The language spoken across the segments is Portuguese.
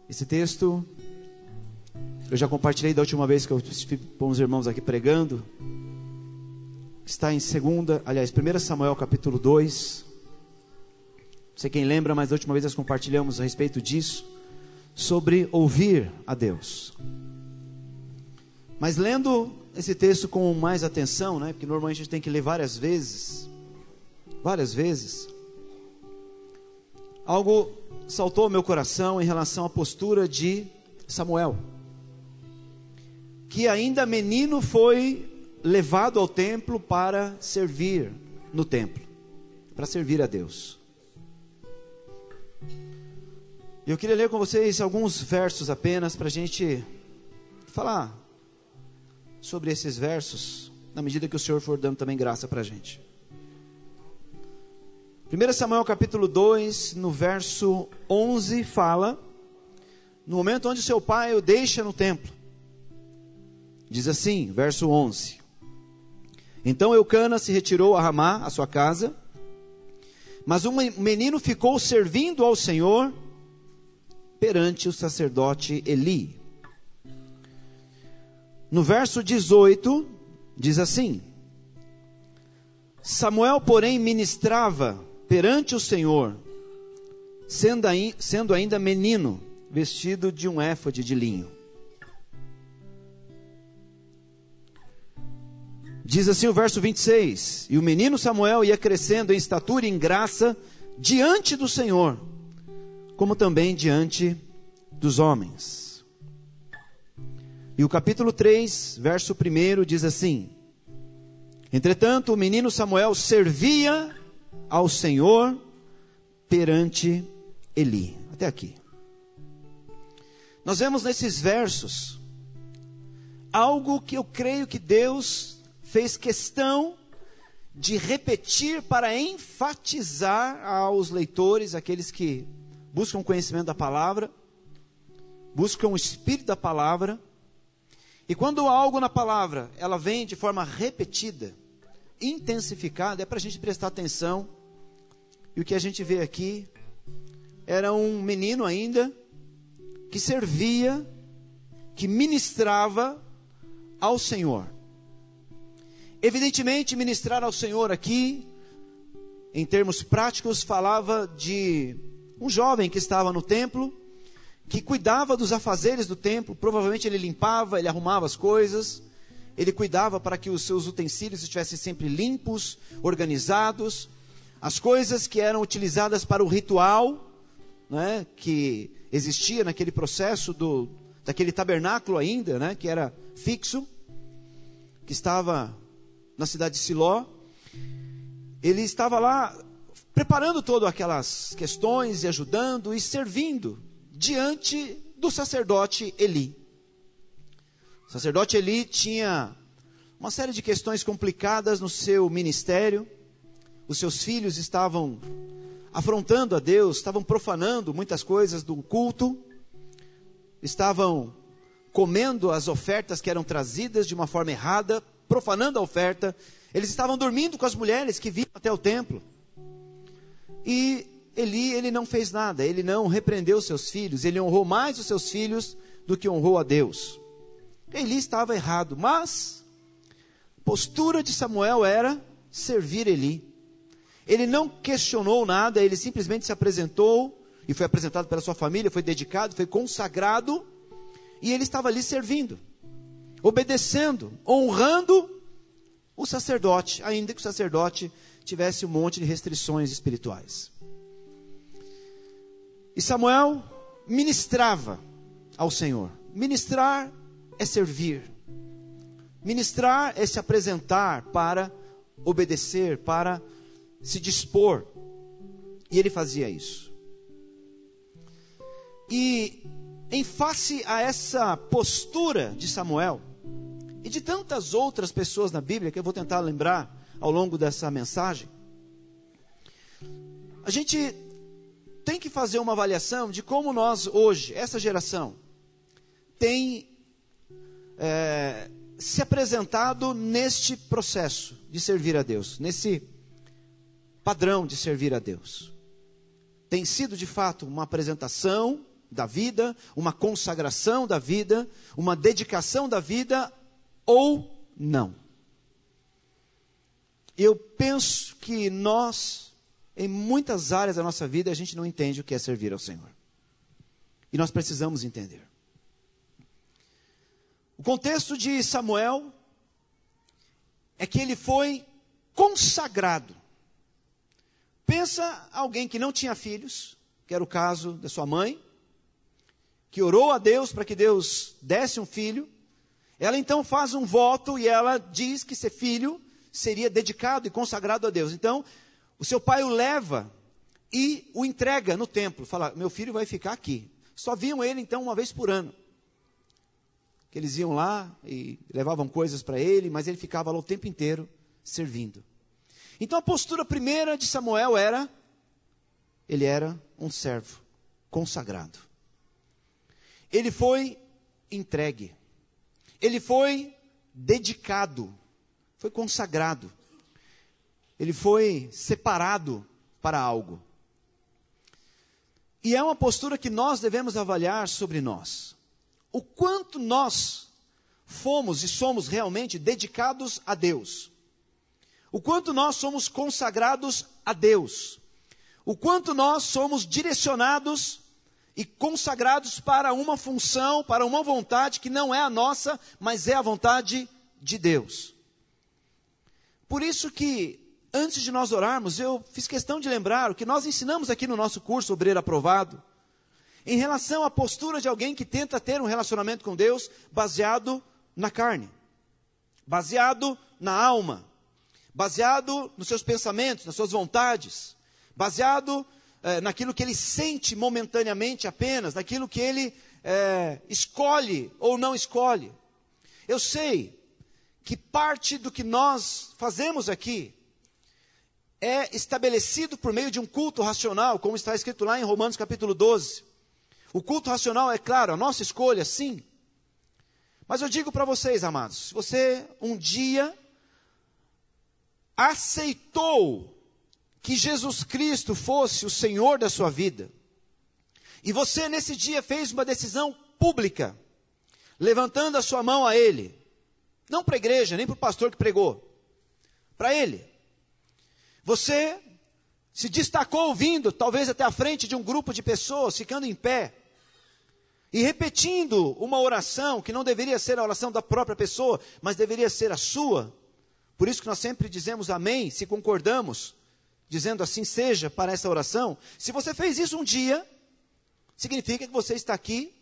Esse texto eu já compartilhei da última vez que eu estive com os irmãos aqui pregando. Está em 1 Samuel capítulo 2. Não sei quem lembra, mas da última vez nós compartilhamos a respeito disso, sobre ouvir a Deus. Mas lendo esse texto com mais atenção, né, porque normalmente a gente tem que ler várias vezes, algo saltou ao meu coração em relação à postura de Samuel, que ainda menino foi levado ao templo para servir no templo, para servir a Deus. Eu queria ler com vocês alguns versos apenas para a gente falar sobre esses versos, na medida que o Senhor for dando também graça para a gente. 1 Samuel capítulo 2, no verso 11, fala, no momento onde seu pai o deixa no templo. Diz assim, verso 11: Então Eucana se retirou a Ramá, a sua casa, mas um menino ficou servindo ao Senhor perante o sacerdote Eli. No verso 18, diz assim: Samuel, porém, ministrava perante o Senhor, sendo ainda menino, vestido de um éfode de linho. Diz assim o verso 26, E o menino Samuel ia crescendo em estatura e em graça diante do Senhor, como também diante dos homens. E o capítulo 3, verso 1 diz assim: Entretanto, o menino Samuel servia ao Senhor perante Eli. Até aqui. Nós vemos nesses versos algo que eu creio que Deus fez questão de repetir para enfatizar aos leitores, aqueles que buscam conhecimento da palavra, buscam o espírito da palavra. E quando algo na palavra, ela vem de forma repetida, intensificada, é para a gente prestar atenção. E o que a gente vê aqui era um menino ainda, que servia, que ministrava ao Senhor. Evidentemente, ministrar ao Senhor aqui, em termos práticos, falava de um jovem que estava no templo, que cuidava dos afazeres do templo. Provavelmente ele limpava, ele arrumava as coisas, ele cuidava para que os seus utensílios estivessem sempre limpos, organizados. As coisas que eram utilizadas para o ritual, né, que existia naquele processo daquele tabernáculo ainda, né, que era fixo, que estava na cidade de Siló. Ele estava lá preparando todas aquelas questões e ajudando e servindo diante do sacerdote Eli. O sacerdote Eli tinha uma série de questões complicadas no seu ministério. Os seus filhos estavam afrontando a Deus, estavam profanando muitas coisas do culto, estavam comendo as ofertas que eram trazidas de uma forma errada, profanando a oferta. Eles estavam dormindo com as mulheres que vinham até o templo. E Eli, ele não fez nada, ele não repreendeu seus filhos, ele honrou mais os seus filhos do que honrou a Deus. Eli estava errado, mas a postura de Samuel era servir Eli. Ele não questionou nada, ele simplesmente se apresentou, e foi apresentado pela sua família, foi dedicado, foi consagrado, e ele estava ali servindo, obedecendo, honrando o sacerdote, ainda que o sacerdote tivesse um monte de restrições espirituais. E Samuel ministrava ao Senhor. Ministrar é servir. Ministrar é se apresentar para obedecer, para se dispor. E ele fazia isso. E em face a essa postura de Samuel e de tantas outras pessoas na Bíblia, que eu vou tentar lembrar ao longo dessa mensagem, a gente tem que fazer uma avaliação de como nós hoje, essa geração, tem se apresentado neste processo de servir a Deus, nesse padrão de servir a Deus. Tem sido de fato uma apresentação da vida, uma consagração da vida, uma dedicação da vida ou não. Eu penso que nós, em muitas áreas da nossa vida, a gente não entende o que é servir ao Senhor. E nós precisamos entender. O contexto de Samuel é que ele foi consagrado. Pensa alguém que não tinha filhos, que era o caso da sua mãe, que orou a Deus para que Deus desse um filho. Ela então faz um voto e ela diz que ser filho seria dedicado e consagrado a Deus. Então, o seu pai o leva e o entrega no templo. Fala, meu filho vai ficar aqui. Só viam ele então uma vez por ano. Que eles iam lá e levavam coisas para ele, mas ele ficava lá o tempo inteiro servindo. Então a postura primeira de Samuel era, ele era um servo consagrado. Ele foi entregue. Ele foi dedicado. Foi consagrado. Ele foi separado para algo. E é uma postura que nós devemos avaliar sobre nós. O quanto nós fomos e somos realmente dedicados a Deus. O quanto nós somos consagrados a Deus. O quanto nós somos direcionados e consagrados para uma função, para uma vontade que não é a nossa, mas é a vontade de Deus. Por isso que, antes de nós orarmos, eu fiz questão de lembrar o que nós ensinamos aqui no nosso curso Obreiro Aprovado, em relação à postura de alguém que tenta ter um relacionamento com Deus baseado na carne, baseado na alma, baseado nos seus pensamentos, nas suas vontades, baseado naquilo que ele sente momentaneamente apenas, naquilo que ele escolhe ou não escolhe. Eu sei que parte do que nós fazemos aqui é estabelecido por meio de um culto racional, como está escrito lá em Romanos capítulo 12. O culto racional é claro, a nossa escolha, sim. Mas eu digo para vocês, amados, se você um dia aceitou que Jesus Cristo fosse o Senhor da sua vida, e você nesse dia fez uma decisão pública, levantando a sua mão a Ele, não para a igreja, nem para o pastor que pregou, para Ele. Você se destacou vindo, talvez até à frente de um grupo de pessoas, ficando em pé, e repetindo uma oração que não deveria ser a oração da própria pessoa, mas deveria ser a sua. Por isso que nós sempre dizemos amém, se concordamos, dizendo assim seja para essa oração. Se você fez isso um dia, significa que você está aqui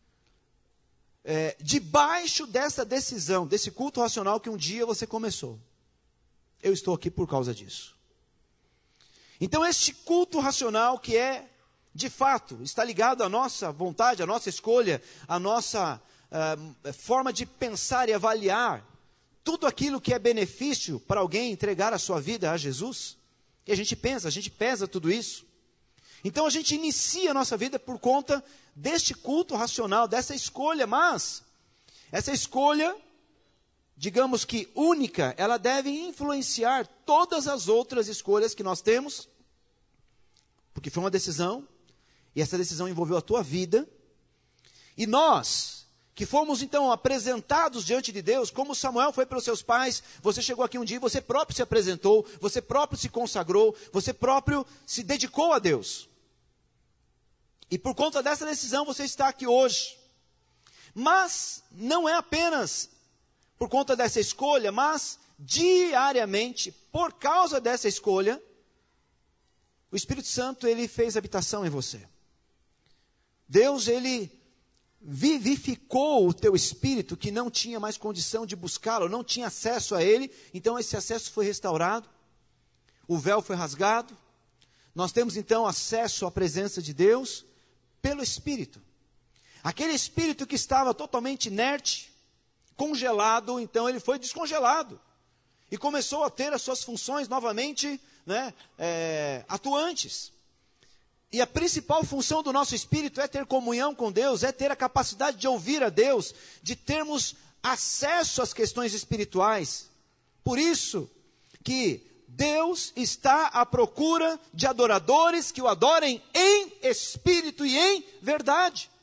debaixo dessa decisão, desse culto racional que um dia você começou. Eu estou aqui por causa disso. Então este culto racional que de fato, está ligado à nossa vontade, à nossa escolha, à nossa forma de pensar e avaliar tudo aquilo que é benefício para alguém entregar a sua vida a Jesus. E a gente pesa tudo isso. Então a gente inicia a nossa vida por conta deste culto racional, dessa escolha, mas essa escolha, digamos que única, ela deve influenciar todas as outras escolhas que nós temos, porque foi uma decisão, e essa decisão envolveu a tua vida, e nós, que fomos então apresentados diante de Deus, como Samuel foi pelos seus pais, você chegou aqui um dia, você próprio se apresentou, você próprio se consagrou, você próprio se dedicou a Deus. E por conta dessa decisão você está aqui hoje. Mas não é apenas por conta dessa escolha, mas diariamente, por causa dessa escolha, o Espírito Santo, ele fez habitação em você. Deus, ele vivificou o teu espírito que não tinha mais condição de buscá-lo, não tinha acesso a ele, então esse acesso foi restaurado, o véu foi rasgado, nós temos então acesso à presença de Deus pelo Espírito. Aquele espírito que estava totalmente inerte, congelado, então ele foi descongelado, e começou a ter as suas funções novamente atuantes. E a principal função do nosso espírito é ter comunhão com Deus, é ter a capacidade de ouvir a Deus, de termos acesso às questões espirituais. Por isso que Deus está à procura de adoradores que o adorem em espírito e em verdade.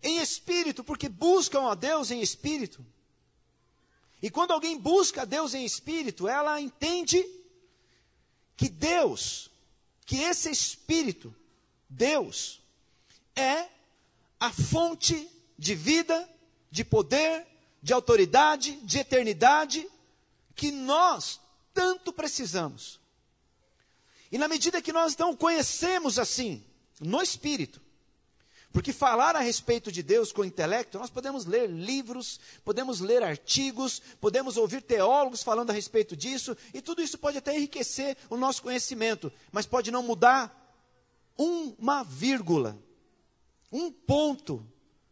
em espírito, porque buscam a Deus em espírito. E quando alguém busca a Deus em espírito, ela entende que Deus, que esse espírito, Deus, é a fonte de vida, de poder, de autoridade, de eternidade, que nós tanto precisamos. E na medida que nós então conhecemos assim, no Espírito, porque falar a respeito de Deus com o intelecto, nós podemos ler livros, podemos ler artigos, podemos ouvir teólogos falando a respeito disso, e tudo isso pode até enriquecer o nosso conhecimento, mas pode não mudar uma vírgula, um ponto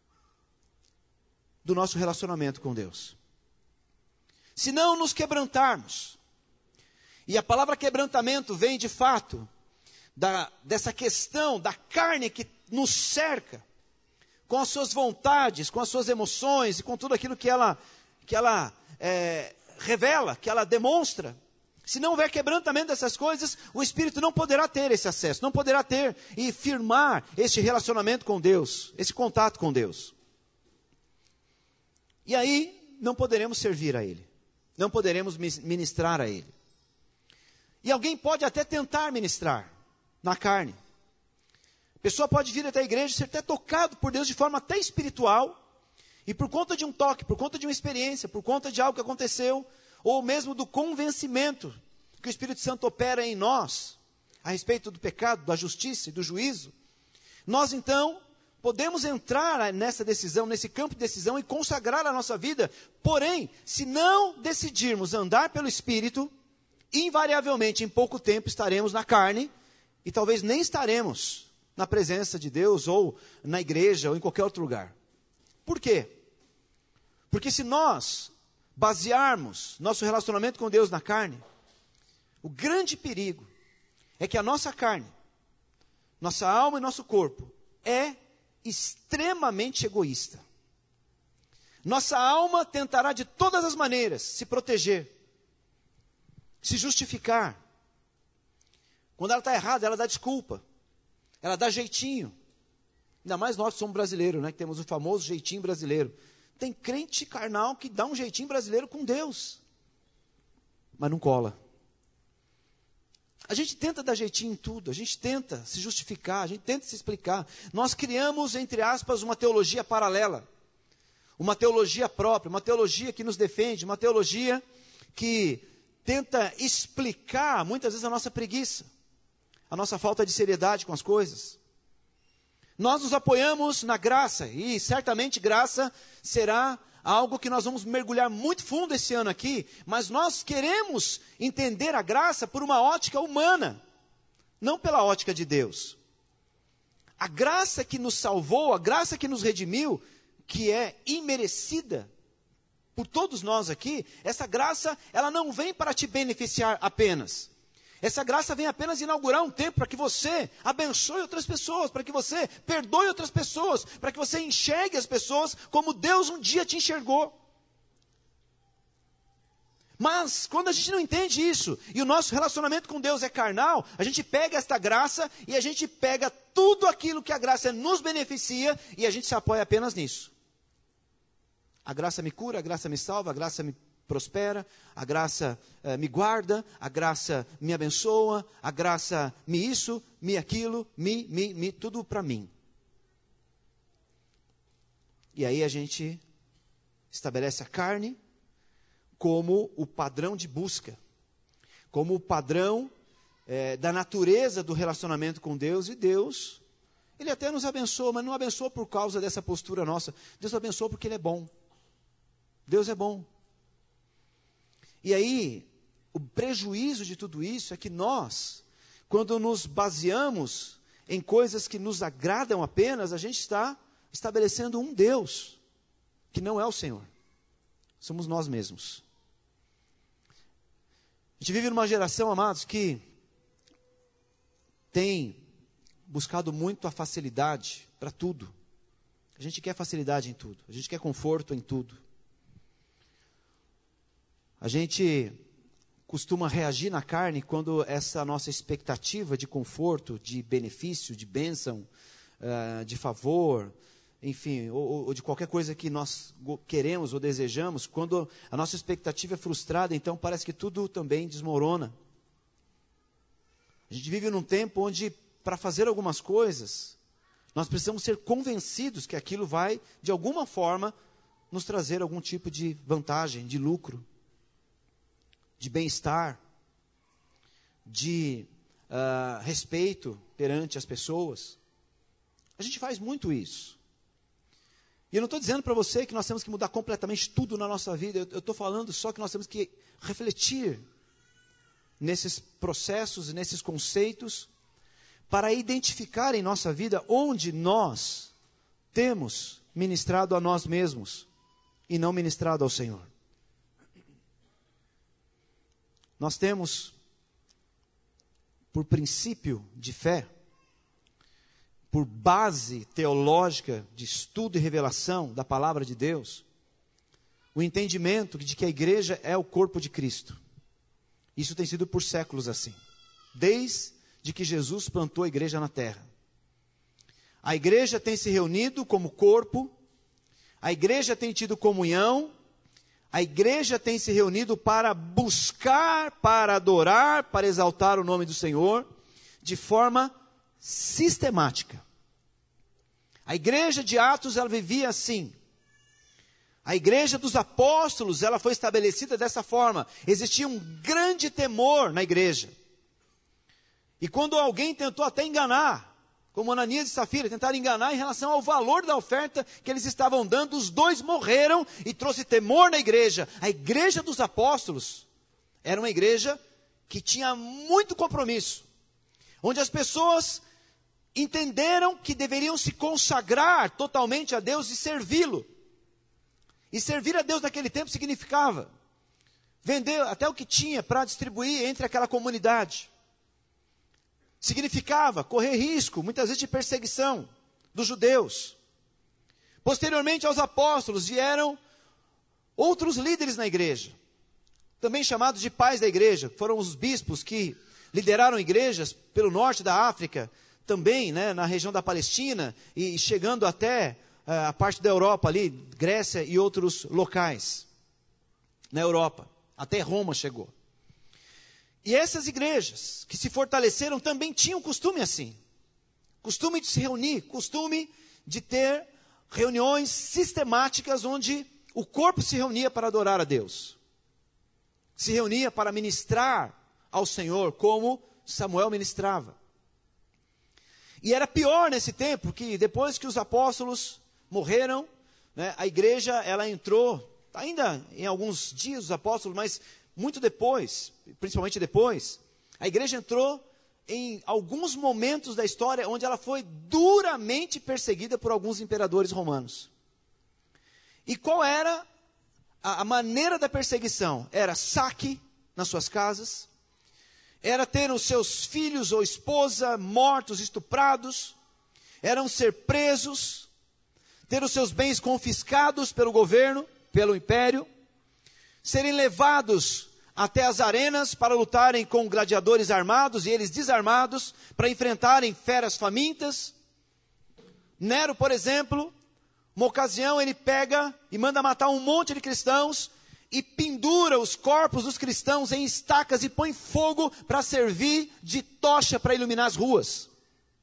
do nosso relacionamento com Deus. Se não nos quebrantarmos, e a palavra quebrantamento vem de fato dessa questão da carne que nos cerca, com as suas vontades, com as suas emoções e com tudo aquilo que ela revela, que ela demonstra. Se não houver quebrantamento dessas coisas, o Espírito não poderá ter esse acesso, não poderá ter e firmar este relacionamento com Deus, esse contato com Deus. E aí não poderemos servir a Ele, não poderemos ministrar a Ele. E alguém pode até tentar ministrar na carne. A pessoa pode vir até a igreja e ser até tocado por Deus de forma até espiritual, e por conta de um toque, por conta de uma experiência, por conta de algo que aconteceu, ou mesmo do convencimento que o Espírito Santo opera em nós, a respeito do pecado, da justiça e do juízo, nós então podemos entrar nessa decisão, nesse campo de decisão e consagrar a nossa vida. Porém, se não decidirmos andar pelo Espírito, invariavelmente em pouco tempo estaremos na carne, e talvez nem estaremos na presença de Deus, ou na igreja, ou em qualquer outro lugar. Por quê? Porque se nós basearmos nosso relacionamento com Deus na carne, o grande perigo é que a nossa carne, nossa alma e nosso corpo é extremamente egoísta. Nossa alma tentará de todas as maneiras se proteger, se justificar. Quando ela está errada, ela dá desculpa, ela dá jeitinho. Ainda mais nós que somos brasileiros, né, que temos o famoso jeitinho brasileiro. Tem crente carnal que dá um jeitinho brasileiro com Deus, mas não cola. A gente tenta dar jeitinho em tudo, a gente tenta se justificar, a gente tenta se explicar. Nós criamos, entre aspas, uma teologia paralela, uma teologia própria, uma teologia que nos defende, uma teologia que tenta explicar, muitas vezes, a nossa preguiça, a nossa falta de seriedade com as coisas. Nós nos apoiamos na graça, e certamente graça será algo que nós vamos mergulhar muito fundo esse ano aqui, mas nós queremos entender a graça por uma ótica humana, não pela ótica de Deus. A graça que nos salvou, a graça que nos redimiu, que é imerecida por todos nós aqui, essa graça, ela não vem para te beneficiar apenas. Essa graça vem apenas inaugurar um tempo para que você abençoe outras pessoas, para que você perdoe outras pessoas, para que você enxergue as pessoas como Deus um dia te enxergou. Mas, quando a gente não entende isso, e o nosso relacionamento com Deus é carnal, a gente pega esta graça, e a gente pega tudo aquilo que a graça nos beneficia, e a gente se apoia apenas nisso. A graça me cura, a graça me salva, a graça me prospera, a graça me guarda, a graça me abençoa, a graça me isso, me aquilo, tudo para mim. E aí a gente estabelece a carne como o padrão de busca, como o padrão da natureza do relacionamento com Deus, e Deus, Ele até nos abençoa, mas não abençoa por causa dessa postura nossa. Deus abençoa porque Ele é bom. Deus é bom. E aí, o prejuízo de tudo isso é que nós, quando nos baseamos em coisas que nos agradam apenas, a gente está estabelecendo um Deus, que não é o Senhor. Somos nós mesmos. A gente vive numa geração, amados, que tem buscado muito a facilidade para tudo. A gente quer facilidade em tudo, a gente quer conforto em tudo. A gente costuma reagir na carne quando essa nossa expectativa de conforto, de benefício, de bênção, de favor, enfim, ou de qualquer coisa que nós queremos ou desejamos, quando a nossa expectativa é frustrada, então parece que tudo também desmorona. A gente vive num tempo onde, para fazer algumas coisas, nós precisamos ser convencidos que aquilo vai, de alguma forma, nos trazer algum tipo de vantagem, de lucro, de bem-estar, de respeito perante as pessoas. A gente faz muito isso. E eu não estou dizendo para você que nós temos que mudar completamente tudo na nossa vida. Eu estou falando só que nós temos que refletir nesses processos e nesses conceitos para identificar em nossa vida onde nós temos ministrado a nós mesmos e não ministrado ao Senhor. Nós temos, por princípio de fé, por base teológica de estudo e revelação da palavra de Deus, o entendimento de que a igreja é o corpo de Cristo. Isso tem sido por séculos assim, desde que Jesus plantou a igreja na terra. A igreja tem se reunido como corpo, a igreja tem tido comunhão, a igreja tem se reunido para buscar, para adorar, para exaltar o nome do Senhor, de forma sistemática. A igreja de Atos, ela vivia assim. A igreja dos apóstolos, ela foi estabelecida dessa forma. Existia um grande temor na igreja. E quando alguém tentou até enganar, como Ananias e Safira, tentaram enganar em relação ao valor da oferta que eles estavam dando, os dois morreram e trouxe temor na igreja. A igreja dos apóstolos era uma igreja que tinha muito compromisso, onde as pessoas entenderam que deveriam se consagrar totalmente a Deus e servi-lo. E servir a Deus naquele tempo significava vender até o que tinha para distribuir entre aquela comunidade. Significava correr risco, muitas vezes de perseguição dos judeus. Posteriormente aos apóstolos vieram outros líderes na igreja, também chamados de pais da igreja. Foram os bispos que lideraram igrejas pelo norte da África, também, né, na região da Palestina, e chegando até a parte da Europa ali, Grécia e outros locais na Europa, até Roma chegou. E essas igrejas que se fortaleceram também tinham costume assim, costume de se reunir, costume de ter reuniões sistemáticas onde o corpo se reunia para adorar a Deus, se reunia para ministrar ao Senhor como Samuel ministrava. E era pior nesse tempo, que depois que os apóstolos morreram, né, a igreja ela entrou, ainda em alguns dias dos apóstolos, mas muito depois, principalmente depois, a igreja entrou em alguns momentos da história onde ela foi duramente perseguida por alguns imperadores romanos. E qual era a maneira da perseguição? Era saque nas suas casas, era ter os seus filhos ou esposa mortos, estuprados, eram ser presos, ter os seus bens confiscados pelo governo, pelo império, serem levados até as arenas para lutarem com gladiadores armados e eles desarmados, para enfrentarem feras famintas. Nero, por exemplo, uma ocasião ele pega e manda matar um monte de cristãos e pendura os corpos dos cristãos em estacas e põe fogo para servir de tocha para iluminar as ruas.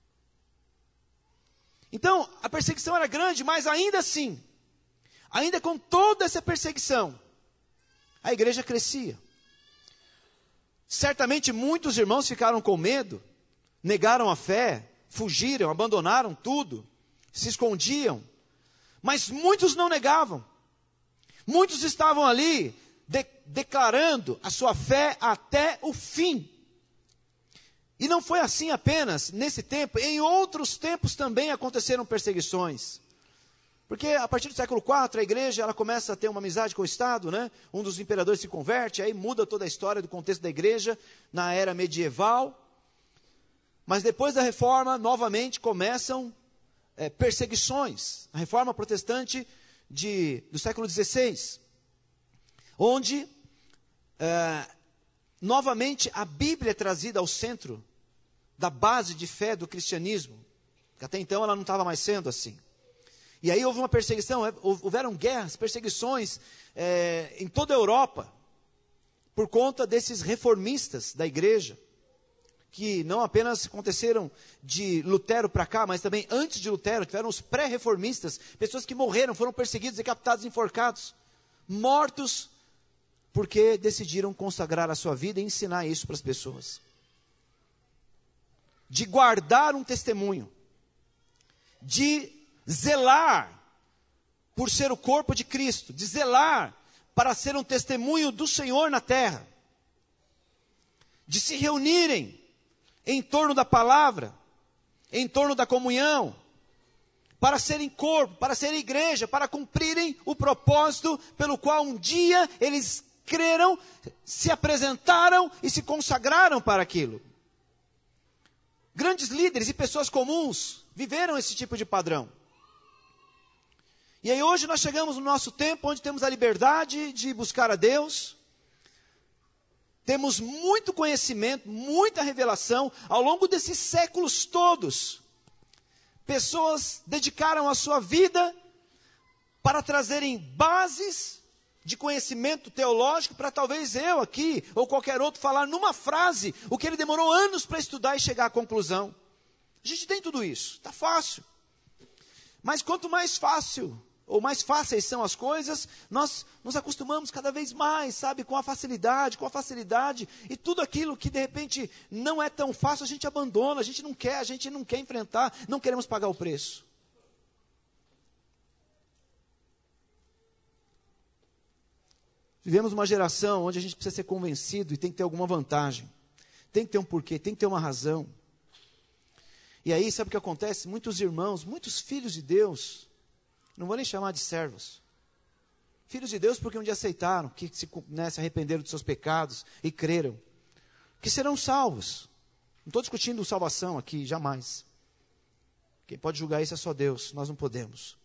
Então, a perseguição era grande, mas ainda assim, ainda com toda essa perseguição, a igreja crescia. Certamente muitos irmãos ficaram com medo, negaram a fé, fugiram, abandonaram tudo, se escondiam, mas muitos não negavam. Muitos estavam ali declarando a sua fé até o fim. E não foi assim apenas nesse tempo, em outros tempos também aconteceram perseguições. Porque a partir do século IV, a igreja ela começa a ter uma amizade com o Estado, né? Um dos imperadores se converte, aí muda toda a história do contexto da igreja na era medieval. Mas depois da reforma, novamente começam perseguições. A reforma protestante do século XVI, onde novamente a Bíblia é trazida ao centro da base de fé do cristianismo, que até então ela não estava mais sendo assim. E aí houve uma perseguição, houveram guerras, perseguições em toda a Europa, por conta desses reformistas da igreja, que não apenas aconteceram de Lutero para cá, mas também antes de Lutero, tiveram os pré-reformistas, pessoas que morreram, foram perseguidos, decapitados, enforcados, mortos, porque decidiram consagrar a sua vida e ensinar isso para as pessoas. De guardar um testemunho, de zelar por ser o corpo de Cristo, de zelar para ser um testemunho do Senhor na terra, de se reunirem em torno da palavra, em torno da comunhão, para serem corpo, para serem igreja, para cumprirem o propósito pelo qual um dia eles creram, se apresentaram e se consagraram para aquilo. Grandes líderes e pessoas comuns viveram esse tipo de padrão. E aí hoje nós chegamos no nosso tempo onde temos a liberdade de buscar a Deus, temos muito conhecimento, muita revelação, ao longo desses séculos todos. Pessoas dedicaram a sua vida para trazerem bases de conhecimento teológico para talvez eu aqui, ou qualquer outro, falar numa frase o que ele demorou anos para estudar e chegar à conclusão. A gente tem tudo isso, está fácil. Mas quanto mais fácil, ou mais fáceis são as coisas, nós nos acostumamos cada vez mais, sabe, com a facilidade, e tudo aquilo que de repente não é tão fácil, a gente abandona, a gente não quer enfrentar, não queremos pagar o preço. Vivemos uma geração onde a gente precisa ser convencido e tem que ter alguma vantagem, tem que ter um porquê, tem que ter uma razão. E aí, sabe o que acontece? Muitos irmãos, muitos filhos de Deus, não vou nem chamar de servos, filhos de Deus porque um dia aceitaram, que se arrependeram dos seus pecados e creram, que serão salvos. Não estou discutindo salvação aqui, jamais. Quem pode julgar isso é só Deus, nós não podemos.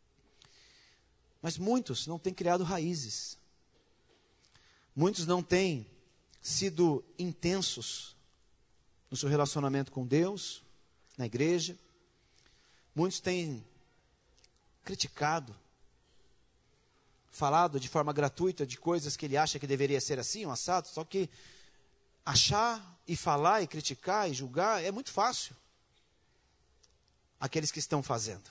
Mas muitos não têm criado raízes. Muitos não têm sido intensos no seu relacionamento com Deus, na igreja. Muitos têm criticado, falado de forma gratuita de coisas que ele acha que deveria ser assim, um assado, só que achar e falar e criticar e julgar é muito fácil. Aqueles que estão fazendo.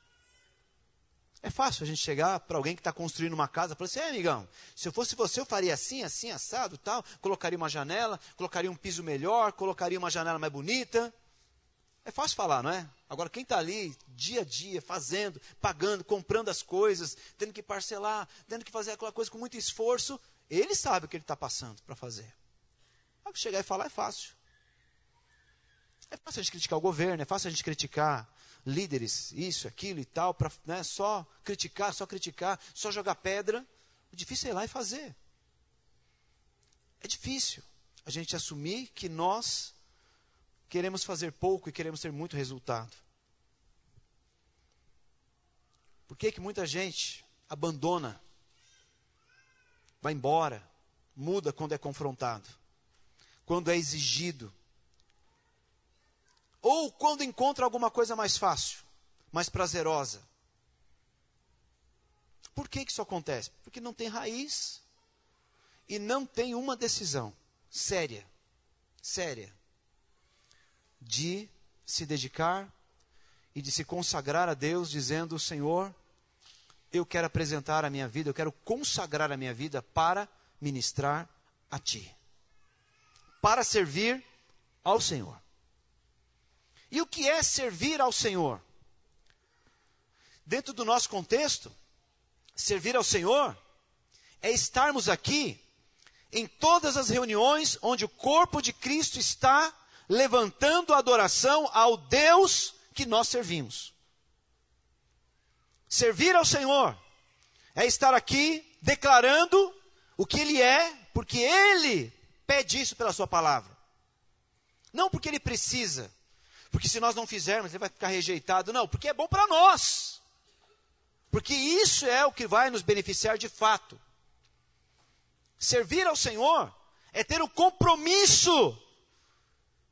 É fácil a gente chegar para alguém que está construindo uma casa e falar assim, amigão, se eu fosse você eu faria assim, assim, assado, tal, colocaria uma janela, colocaria um piso melhor, colocaria uma janela mais bonita. É fácil falar, não é? Agora quem está ali, dia a dia, fazendo, pagando, comprando as coisas, tendo que parcelar, tendo que fazer aquela coisa com muito esforço, ele sabe o que ele está passando para fazer. Mas chegar e falar é fácil. É fácil a gente criticar o governo, é fácil a gente criticar líderes, isso, aquilo e tal, para só criticar, só jogar pedra. O difícil é ir lá e fazer. É difícil a gente assumir que nós queremos fazer pouco e queremos ter muito resultado. Por que muita gente abandona, vai embora, muda quando é confrontado, quando é exigido, ou quando encontra alguma coisa mais fácil, mais prazerosa? Por que isso acontece? Porque não tem raiz e não tem uma decisão séria, de se dedicar e de se consagrar a Deus, dizendo, Senhor, eu quero apresentar a minha vida, eu quero consagrar a minha vida para ministrar a Ti, para servir ao Senhor. E o que é servir ao Senhor? Dentro do nosso contexto, servir ao Senhor é estarmos aqui em todas as reuniões onde o corpo de Cristo está levantando a adoração ao Deus que nós servimos. Servir ao Senhor é estar aqui declarando o que Ele é, porque Ele pede isso pela sua palavra. Não porque Ele precisa, porque se nós não fizermos, Ele vai ficar rejeitado. Não, porque é bom para nós. Porque isso é o que vai nos beneficiar de fato. Servir ao Senhor é ter o compromisso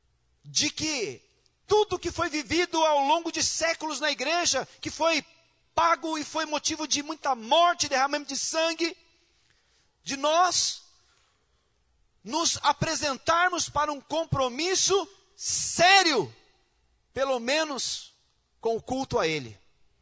de que tudo que foi vivido ao longo de séculos na igreja, que foi pago e foi motivo de muita morte, derramamento de sangue, de nós nos apresentarmos para um compromisso sério, pelo menos com o culto a Ele.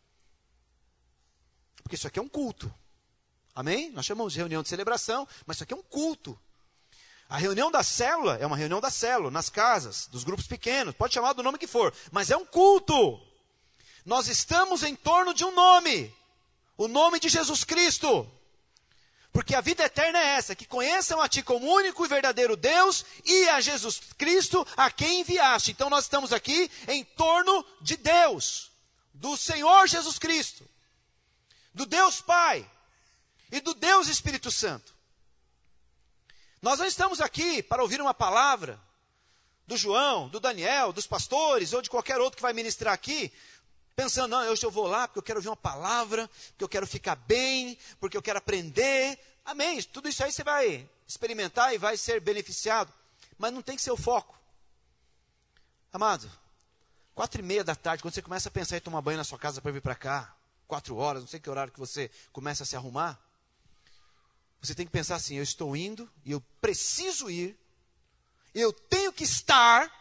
Porque isso aqui é um culto. Amém? Nós chamamos de reunião de celebração, mas isso aqui é um culto. A reunião da célula é uma reunião da célula, nas casas, dos grupos pequenos, pode chamar do nome que for, mas é um culto. Nós estamos em torno de um nome, o nome de Jesus Cristo. Porque a vida eterna é essa, que conheçam a Ti como único e verdadeiro Deus e a Jesus Cristo a quem enviaste. Então nós estamos aqui em torno de Deus, do Senhor Jesus Cristo, do Deus Pai e do Deus Espírito Santo. Nós não estamos aqui para ouvir uma palavra do João, do Daniel, dos pastores ou de qualquer outro que vai ministrar aqui, pensando, não, hoje eu vou lá porque eu quero ouvir uma palavra, porque eu quero ficar bem, porque eu quero aprender. Amém, tudo isso aí você vai experimentar e vai ser beneficiado, mas não tem que ser o foco. Amado, 4:30 da tarde, quando você começa a pensar em tomar banho na sua casa para vir para cá, 4 horas, não sei que horário que você começa a se arrumar, você tem que pensar assim, eu estou indo e eu preciso ir, eu tenho que estar,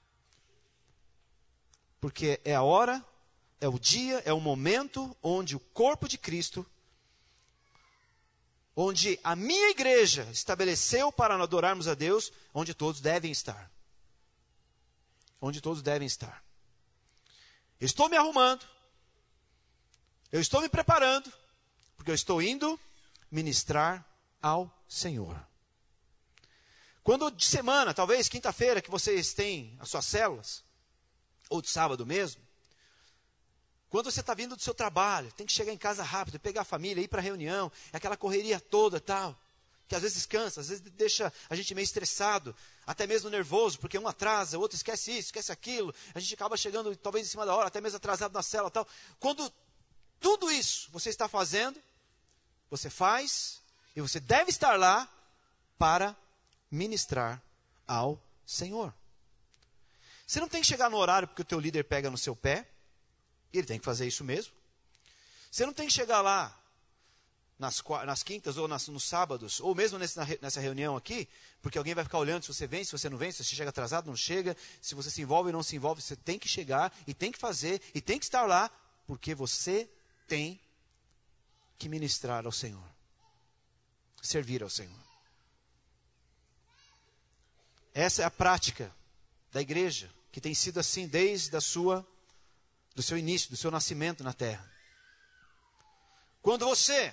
porque é a hora, é o dia, é o momento onde o corpo de Cristo, onde a minha igreja estabeleceu para adorarmos a Deus, onde todos devem estar. Onde todos devem estar. Eu estou me arrumando, eu estou me preparando, porque eu estou indo ministrar ao Senhor. Quando de semana, talvez quinta-feira, que vocês têm as suas células, ou de sábado mesmo, quando você está vindo do seu trabalho, tem que chegar em casa rápido, pegar a família, ir para a reunião, aquela correria toda tal, que às vezes cansa, às vezes deixa a gente meio estressado, até mesmo nervoso, porque um atrasa, o outro esquece isso, esquece aquilo, a gente acaba chegando talvez em cima da hora, até mesmo atrasado na célula tal. Quando tudo isso você está fazendo, você faz, e você deve estar lá para ministrar ao Senhor. Você não tem que chegar no horário porque o teu líder pega no seu pé, e ele tem que fazer isso mesmo. Você não tem que chegar lá nas quintas ou nos sábados, ou mesmo nessa reunião aqui, porque alguém vai ficar olhando se você vem, se você não vem, se você chega atrasado, não chega, se você se envolve ou não se envolve. Você tem que chegar e tem que fazer e tem que estar lá, porque você tem que ministrar ao Senhor, servir ao Senhor. Essa é a prática da igreja, que tem sido assim desde do seu início, do seu nascimento na terra. Quando você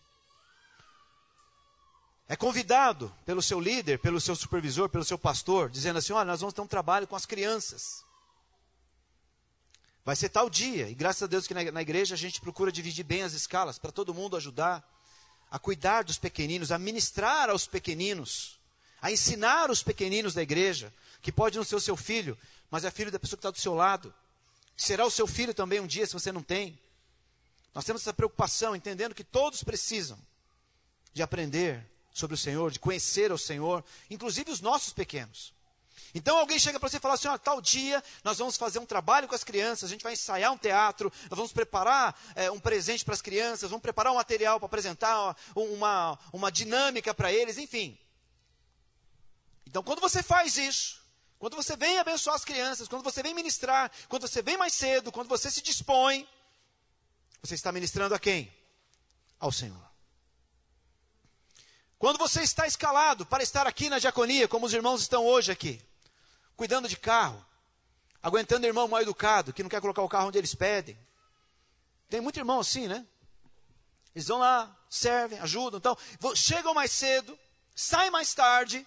é convidado pelo seu líder, pelo seu supervisor, pelo seu pastor, dizendo assim, olha, nós vamos ter um trabalho com as crianças. Vai ser tal dia, e graças a Deus que na igreja a gente procura dividir bem as escalas, para todo mundo ajudar a cuidar dos pequeninos, a ministrar aos pequeninos, a ensinar os pequeninos da igreja, que pode não ser o seu filho, mas é filho da pessoa que está do seu lado. Será o seu filho também um dia, se você não tem. Nós temos essa preocupação, entendendo que todos precisam de aprender sobre o Senhor, de conhecer o Senhor, inclusive os nossos pequenos. Então alguém chega para você e fala assim, tal dia nós vamos fazer um trabalho com as crianças, a gente vai ensaiar um teatro, nós vamos preparar um presente para as crianças, vamos preparar um material para apresentar uma dinâmica para eles, enfim. Então quando você faz isso, quando você vem abençoar as crianças, quando você vem ministrar, quando você vem mais cedo, quando você se dispõe, você está ministrando a quem? Ao Senhor. Quando você está escalado para estar aqui na diaconia, como os irmãos estão hoje aqui, cuidando de carro, aguentando irmão mal educado, que não quer colocar o carro onde eles pedem. Tem muito irmão assim, né? Eles vão lá, servem, ajudam, então, chegam mais cedo, saem mais tarde,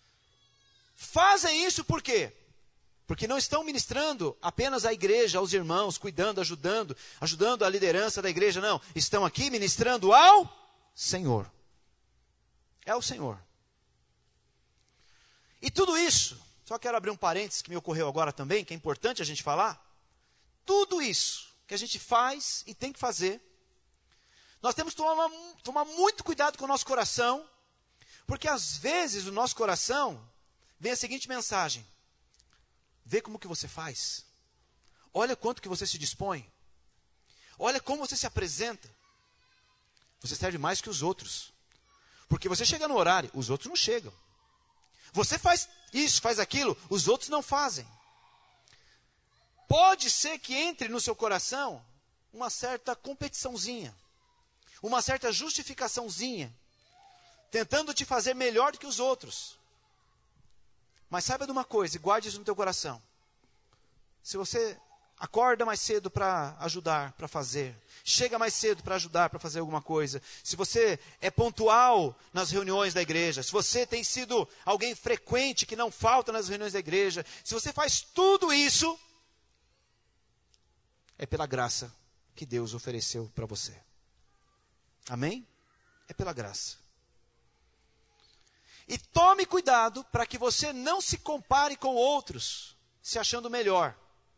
fazem isso por quê? Porque não estão ministrando apenas à igreja, aos irmãos, cuidando, ajudando a liderança da igreja, não. Estão aqui ministrando ao Senhor. É o Senhor. E tudo isso, só quero abrir um parênteses que me ocorreu agora também, que é importante a gente falar. Tudo isso que a gente faz e tem que fazer, nós temos que tomar muito cuidado com o nosso coração, porque às vezes o nosso coração vem a seguinte mensagem: vê como que você faz, olha quanto que você se dispõe, Olha como você se apresenta. Você serve mais que os outros. Porque você chega no horário, os outros não chegam. Você faz isso, faz aquilo, os outros não fazem. Pode ser que entre no seu coração uma certa competiçãozinha, uma certa justificaçãozinha, tentando te fazer melhor do que os outros. Mas saiba de uma coisa, e guarde isso no teu coração. Se você acorda mais cedo para ajudar, para fazer, chega mais cedo para ajudar, para fazer alguma coisa, se você é pontual nas reuniões da igreja, se você tem sido alguém frequente que não falta nas reuniões da igreja, se você faz tudo isso, é pela graça que Deus ofereceu para você. Amém? É pela graça. E tome cuidado para que você não se compare com outros, se achando melhor.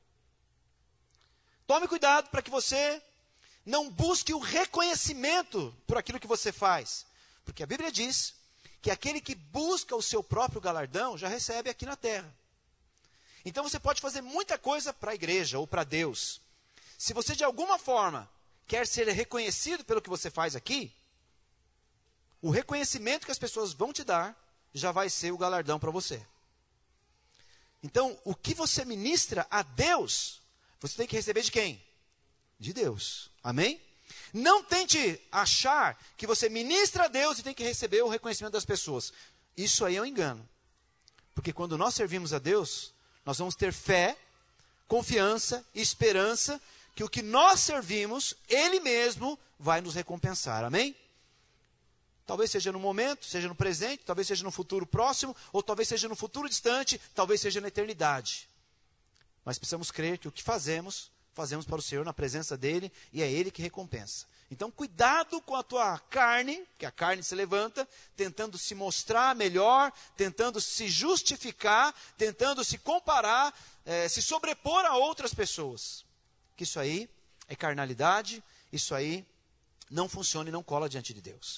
Tome cuidado para que você não busque o reconhecimento por aquilo que você faz. Porque a Bíblia diz que aquele que busca o seu próprio galardão já recebe aqui na terra. Então você pode fazer muita coisa para a igreja ou para Deus. Se você de alguma forma quer ser reconhecido pelo que você faz aqui, o reconhecimento que as pessoas vão te dar já vai ser o galardão para você. Então, o que você ministra a Deus, você tem que receber de quem? De Deus. Amém? Não tente achar que você ministra a Deus e tem que receber o reconhecimento das pessoas. Isso aí é um engano. Porque quando nós servimos a Deus, nós vamos ter fé, confiança e esperança que o que nós servimos, Ele mesmo vai nos recompensar. Amém? Talvez seja no momento, seja no presente, talvez seja no futuro próximo, ou talvez seja no futuro distante, talvez seja na eternidade. Mas precisamos crer que o que fazemos, fazemos para o Senhor na presença dEle, e é Ele que recompensa. Então, cuidado com a tua carne, que a carne se levanta, tentando se mostrar melhor, tentando se justificar, tentando se comparar, se sobrepor a outras pessoas. Que isso aí é carnalidade, isso aí não funciona e não cola diante de Deus.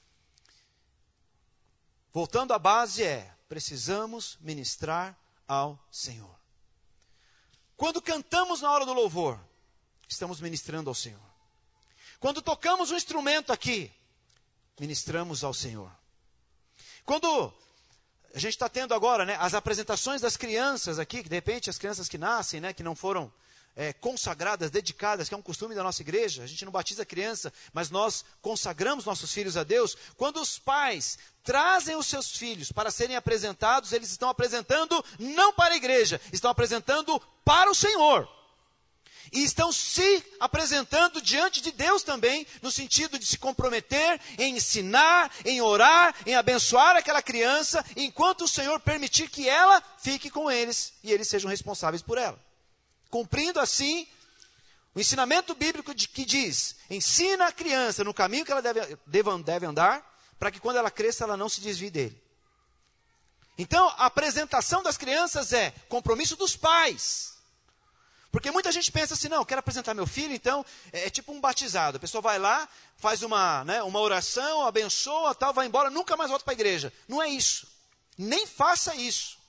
Voltando à base precisamos ministrar ao Senhor. Quando cantamos na hora do louvor, estamos ministrando ao Senhor. Quando tocamos um instrumento aqui, ministramos ao Senhor. Quando a gente está tendo agora, as apresentações das crianças aqui, que de repente as crianças que nascem, que não foram consagradas, dedicadas, que é um costume da nossa igreja, a gente não batiza criança, mas nós consagramos nossos filhos a Deus. Quando os pais trazem os seus filhos para serem apresentados, eles estão apresentando não para a igreja, estão apresentando para o Senhor. E estão se apresentando diante de Deus também, no sentido de se comprometer em ensinar, em orar, em abençoar aquela criança, enquanto o Senhor permitir que ela fique com eles e eles sejam responsáveis por ela. Cumprindo assim o ensinamento bíblico que diz: ensina a criança no caminho que ela deve andar, para que quando ela cresça ela não se desvie dele. Então a apresentação das crianças é compromisso dos pais. Porque muita gente pensa assim, não, eu quero apresentar meu filho, então é tipo um batizado. A pessoa vai lá, faz uma oração, abençoa, tal, vai embora, nunca mais volta para a igreja. Não é isso. Nem faça isso.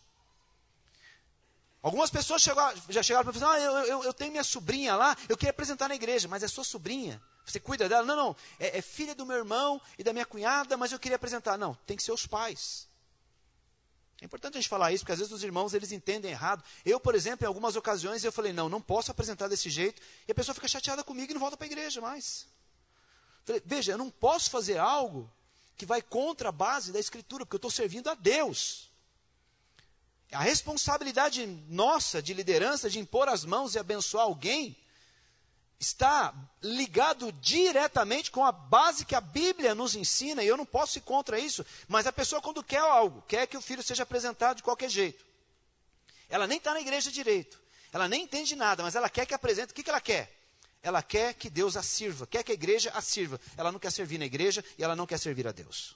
Algumas pessoas já chegaram para mim e falaram, eu tenho minha sobrinha lá, eu queria apresentar na igreja, mas é sua sobrinha, você cuida dela? Não, é filha do meu irmão e da minha cunhada, mas eu queria apresentar. Não, tem que ser os pais. É importante a gente falar isso, porque às vezes os irmãos eles entendem errado. Eu, por exemplo, em algumas ocasiões, eu falei, não posso apresentar desse jeito, e a pessoa fica chateada comigo e não volta para a igreja mais. Falei, veja, eu não posso fazer algo que vai contra a base da Escritura, porque eu estou servindo a Deus. A responsabilidade nossa de liderança, de impor as mãos e abençoar alguém, está ligado diretamente com a base que a Bíblia nos ensina, e eu não posso ir contra isso, mas a pessoa quando quer algo, quer que o filho seja apresentado de qualquer jeito. Ela nem está na igreja direito, ela nem entende nada, mas ela quer que apresente. O que ela quer? Ela quer que Deus a sirva, quer que a igreja a sirva. Ela não quer servir na igreja e ela não quer servir a Deus.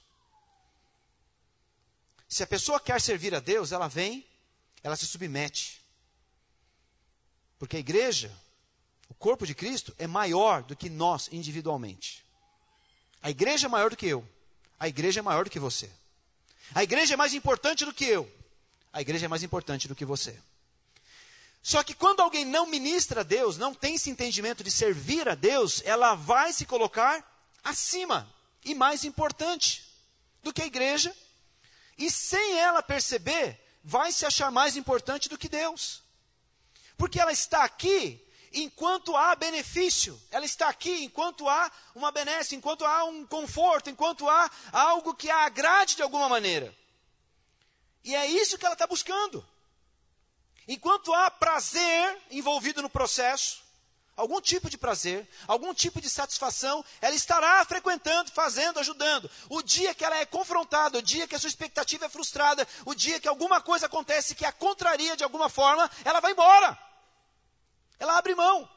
Se a pessoa quer servir a Deus, ela vem, ela se submete. Porque a igreja, o corpo de Cristo, é maior do que nós individualmente. A igreja é maior do que eu. A igreja é maior do que você. A igreja é mais importante do que eu. A igreja é mais importante do que você. Só que quando alguém não ministra a Deus, não tem esse entendimento de servir a Deus, ela vai se colocar acima e mais importante do que a igreja, e sem ela perceber, vai se achar mais importante do que Deus. Porque ela está aqui enquanto há benefício, ela está aqui enquanto há uma benesse, enquanto há um conforto, enquanto há algo que a agrade de alguma maneira. E é isso que ela está buscando. Enquanto há prazer envolvido no processo, algum tipo de prazer, algum tipo de satisfação, ela estará frequentando, fazendo, ajudando. O dia que ela é confrontada, o dia que a sua expectativa é frustrada, o dia que alguma coisa acontece que a contraria de alguma forma, ela vai embora. Ela abre mão.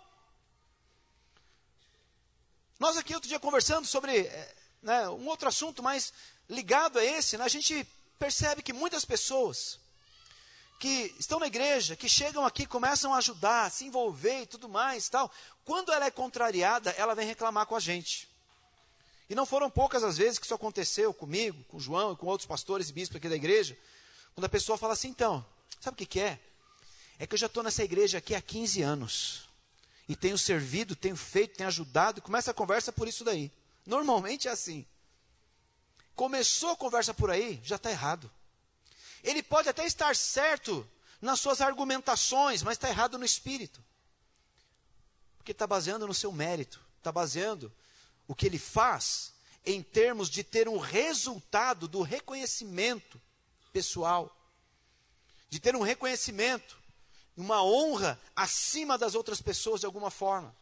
Nós aqui outro dia conversando sobre um outro assunto mais ligado a esse, a gente percebe que muitas pessoas que estão na igreja, que chegam aqui, começam a ajudar, a se envolver e tudo mais, tal. Quando ela é contrariada, ela vem reclamar com a gente. E não foram poucas as vezes que isso aconteceu comigo, com o João e com outros pastores e bispos aqui da igreja, quando a pessoa fala assim, então, sabe o que é? É que eu já estou nessa igreja aqui há 15 anos, e tenho servido, tenho feito, tenho ajudado, e começa a conversa por isso daí. Normalmente é assim. Começou a conversa por aí, já está errado. Ele pode até estar certo nas suas argumentações, mas está errado no espírito. Porque está baseando no seu mérito, está baseando o que ele faz em termos de ter um resultado do reconhecimento pessoal, de ter um reconhecimento, uma honra acima das outras pessoas de alguma forma.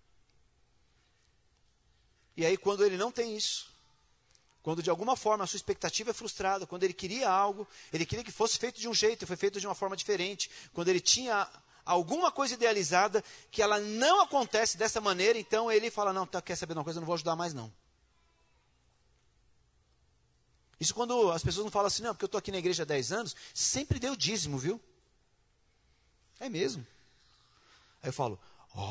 E aí quando ele não tem isso, quando de alguma forma a sua expectativa é frustrada, quando ele queria algo, ele queria que fosse feito de um jeito, e foi feito de uma forma diferente, quando ele tinha alguma coisa idealizada, que ela não acontece dessa maneira, então ele fala, não, quer saber de uma coisa, eu não vou ajudar mais não. Isso quando as pessoas não falam assim, não, porque eu estou aqui na igreja há 10 anos, sempre deu dízimo, viu? É mesmo. Aí eu falo,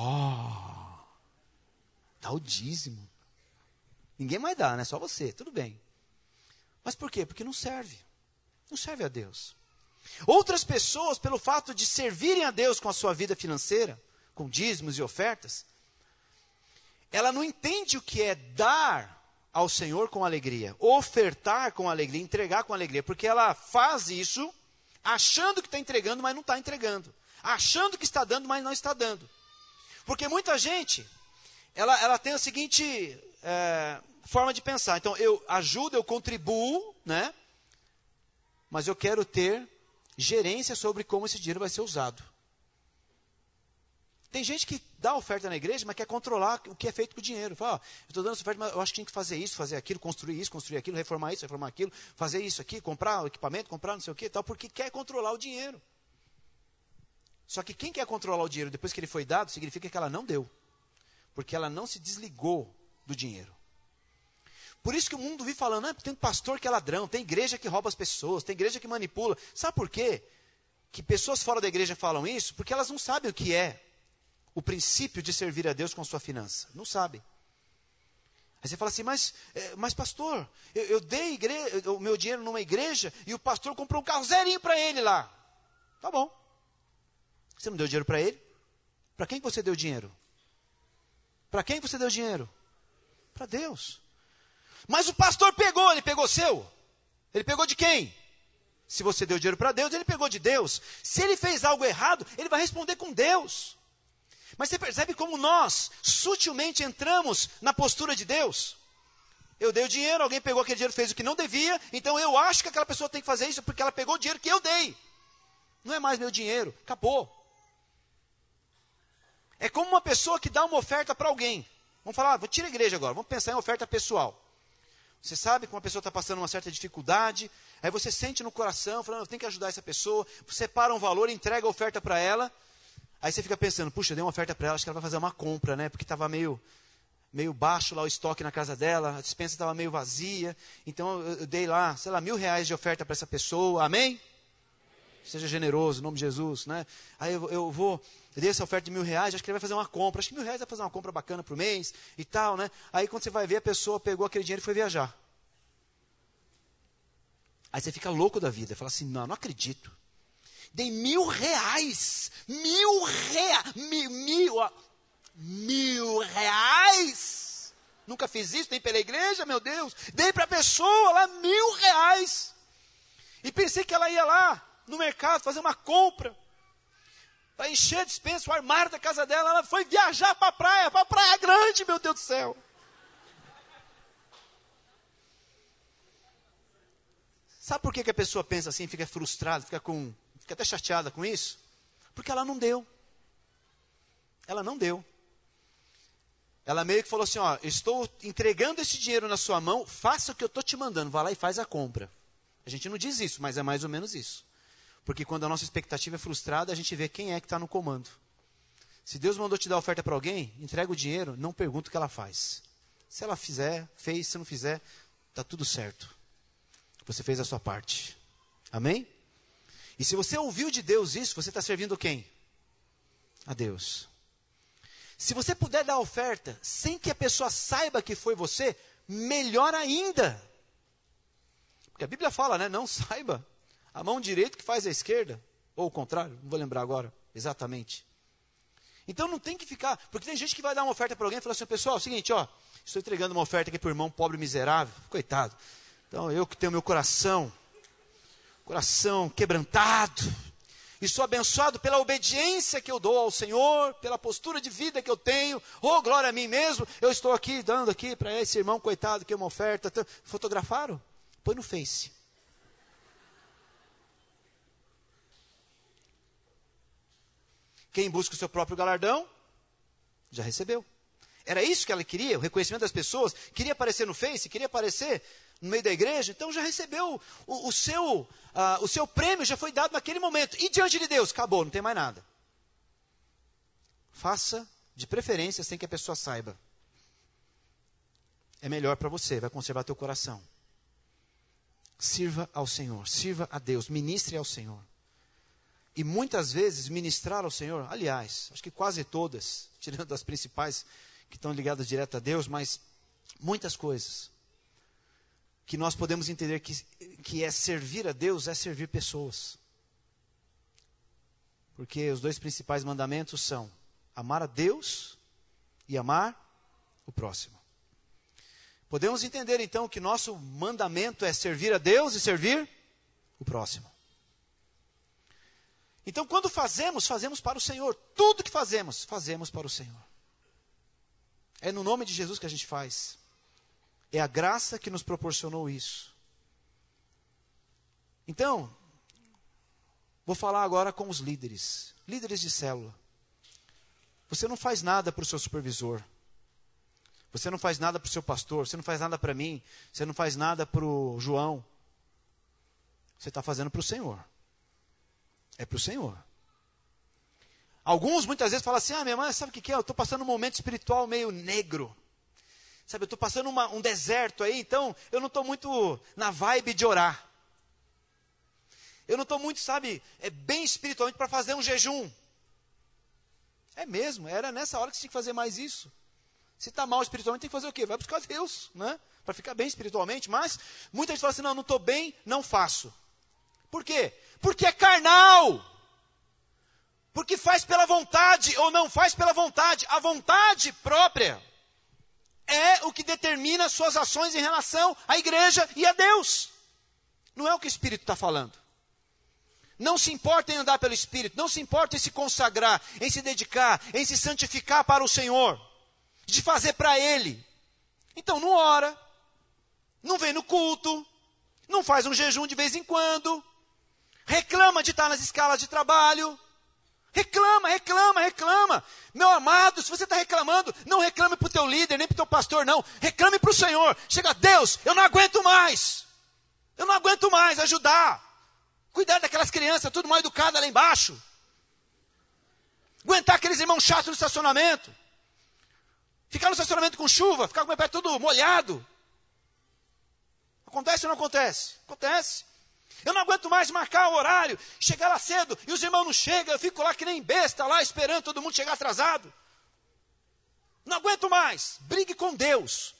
dá o dízimo. Ninguém mais dá, né? Só você, tudo bem. Mas por quê? Porque não serve. Não serve a Deus. Outras pessoas, pelo fato de servirem a Deus com a sua vida financeira, com dízimos e ofertas, ela não entende o que é dar ao Senhor com alegria, ofertar com alegria, entregar com alegria, porque ela faz isso achando que está entregando, mas não está entregando. Achando que está dando, mas não está dando. Porque muita gente, ela tem a seguinte forma de pensar. Então, eu ajudo, eu contribuo, né? Mas eu quero ter gerência sobre como esse dinheiro vai ser usado. Tem gente que dá oferta na igreja, mas quer controlar o que é feito com o dinheiro. Fala, eu estou dando essa oferta, mas eu acho que tinha que fazer isso, fazer aquilo, construir aquilo, reformar isso, reformar aquilo, fazer isso aqui, comprar o equipamento, comprar não sei o que, tal, porque quer controlar o dinheiro. Só que quem quer controlar o dinheiro depois que ele foi dado, significa que ela não deu. Porque ela não se desligou do dinheiro. Por isso que o mundo vive falando, tem pastor que é ladrão, tem igreja que rouba as pessoas, tem igreja que manipula. Sabe por quê? Que pessoas fora da igreja falam isso? Porque elas não sabem o que é o princípio de servir a Deus com a sua finança. Não sabem. Aí você fala assim, mas pastor, eu dei o meu dinheiro numa igreja e o pastor comprou um carro zerinho para ele lá. Tá bom. Você não deu dinheiro para ele? Para quem você deu dinheiro? Para quem você deu dinheiro? Para Deus. Mas o pastor pegou, ele pegou seu? Ele pegou de quem? Se você deu dinheiro para Deus, ele pegou de Deus. Se ele fez algo errado, ele vai responder com Deus. Mas você percebe como nós sutilmente entramos na postura de Deus? Eu dei o dinheiro, alguém pegou aquele dinheiro, fez o que não devia, então eu acho que aquela pessoa tem que fazer isso porque ela pegou o dinheiro que eu dei. Não é mais meu dinheiro, acabou. É como uma pessoa que dá uma oferta para alguém. Vamos falar, vou tirar a igreja agora, vamos pensar em oferta pessoal. Você sabe que uma pessoa está passando uma certa dificuldade, aí você sente no coração, falando, eu tenho que ajudar essa pessoa, separa um valor, entrega a oferta para ela, aí você fica pensando, puxa, eu dei uma oferta para ela, acho que ela vai fazer uma compra, né? Porque estava meio baixo lá o estoque na casa dela, a despensa estava meio vazia, então eu dei lá, sei lá, R$1.000 de oferta para essa pessoa, amém? Seja generoso, em nome de Jesus, né? Aí eu dei essa oferta de R$1.000, acho que ele vai fazer uma compra, acho que R$1.000 vai fazer uma compra bacana para o mês e tal, né? Aí quando você vai ver, a pessoa pegou aquele dinheiro e foi viajar. Aí você fica louco da vida, fala assim, não acredito. Dei R$1.000. R$1.000? Nunca fiz isso, nem pela igreja, meu Deus. Dei para a pessoa lá R$1.000. E pensei que ela ia lá no mercado fazer uma compra, para encher a despensa, o armário da casa dela. Ela foi viajar para a Praia Grande, meu Deus do céu. Sabe por que a pessoa pensa assim, fica frustrada, fica até chateada com isso? Porque ela não deu. Ela não deu. Ela meio que falou assim, ó, estou entregando esse dinheiro na sua mão, faça o que eu estou te mandando, vá lá e faz a compra. A gente não diz isso, mas é mais ou menos isso. Porque quando a nossa expectativa é frustrada, a gente vê quem é que está no comando. Se Deus mandou te dar oferta para alguém, entrega o dinheiro, não pergunta o que ela faz. Se ela fizer, fez, se não fizer, está tudo certo. Você fez a sua parte. Amém? E se você ouviu de Deus isso, você está servindo quem? A Deus. Se você puder dar a oferta sem que a pessoa saiba que foi você, melhor ainda. Porque a Bíblia fala, né? Não saiba a mão direita que faz a esquerda. Ou o contrário, não vou lembrar agora exatamente. Então não tem que ficar, porque tem gente que vai dar uma oferta para alguém e fala assim, pessoal, é o seguinte, ó, estou entregando uma oferta aqui para o irmão pobre e miserável, coitado. Então eu que tenho meu coração quebrantado, e sou abençoado pela obediência que eu dou ao Senhor, pela postura de vida que eu tenho, oh glória a mim mesmo, eu estou aqui dando aqui para esse irmão coitado que é uma oferta. Fotografaram? Põe no Face. Quem busca o seu próprio galardão, já recebeu. Era isso que ela queria, o reconhecimento das pessoas, queria aparecer no Face, queria aparecer no meio da igreja, então já recebeu o seu prêmio, já foi dado naquele momento. E diante de Deus, acabou, não tem mais nada. Faça de preferência sem que a pessoa saiba. É melhor para você, vai conservar teu coração. Sirva ao Senhor, sirva a Deus, ministre ao Senhor. E muitas vezes ministrar ao Senhor, aliás, acho que quase todas, tirando as principais que estão ligadas direto a Deus, mas muitas coisas que nós podemos entender que é servir a Deus, é servir pessoas. Porque os dois principais mandamentos são amar a Deus e amar o próximo. Podemos entender então que nosso mandamento é servir a Deus e servir o próximo. Então quando fazemos para o Senhor. Tudo que fazemos para o Senhor. É no nome de Jesus que a gente faz. É a graça que nos proporcionou isso. Então, vou falar agora com os líderes de célula. Você não faz nada para o seu supervisor. Você não faz nada para o seu pastor. Você não faz nada para mim. Você não faz nada para o João. Você está fazendo para o Senhor. É para o Senhor. Alguns muitas vezes falam assim, minha mãe, sabe o que é? Eu estou passando um momento espiritual meio negro. Sabe, eu estou passando um deserto aí, então eu não estou muito na vibe de orar. Eu não estou muito, bem espiritualmente para fazer um jejum. É mesmo, era nessa hora que você tinha que fazer mais isso. Se está mal espiritualmente, tem que fazer o quê? Vai buscar Deus, né? Para ficar bem espiritualmente. Mas muita gente fala assim, não estou bem, não faço. Por quê? Porque é carnal. Porque faz pela vontade ou não faz pela vontade. A vontade própria é o que determina as suas ações em relação à igreja e a Deus. Não é o que o Espírito está falando. Não se importa em andar pelo Espírito, não se importa em se consagrar, em se dedicar, em se santificar para o Senhor, de fazer para Ele. Então não ora, não vem no culto, não faz um jejum de vez em quando, reclama de estar nas escalas de trabalho, reclama. Meu amado, se você está reclamando, não reclame para o teu líder, nem para o teu pastor, não. Reclame para o Senhor. Chega, Deus, eu não aguento mais. Ajudar. Cuidar daquelas crianças, tudo mal educadas lá embaixo. Aguentar aqueles irmãos chatos no estacionamento. Ficar no estacionamento com chuva, ficar com o meu pé todo molhado. Acontece ou não acontece? Acontece. Eu não aguento mais marcar o horário, chegar lá cedo, e os irmãos não chegam, eu fico lá que nem besta, lá esperando todo mundo chegar atrasado. Não aguento mais. Brigue com Deus.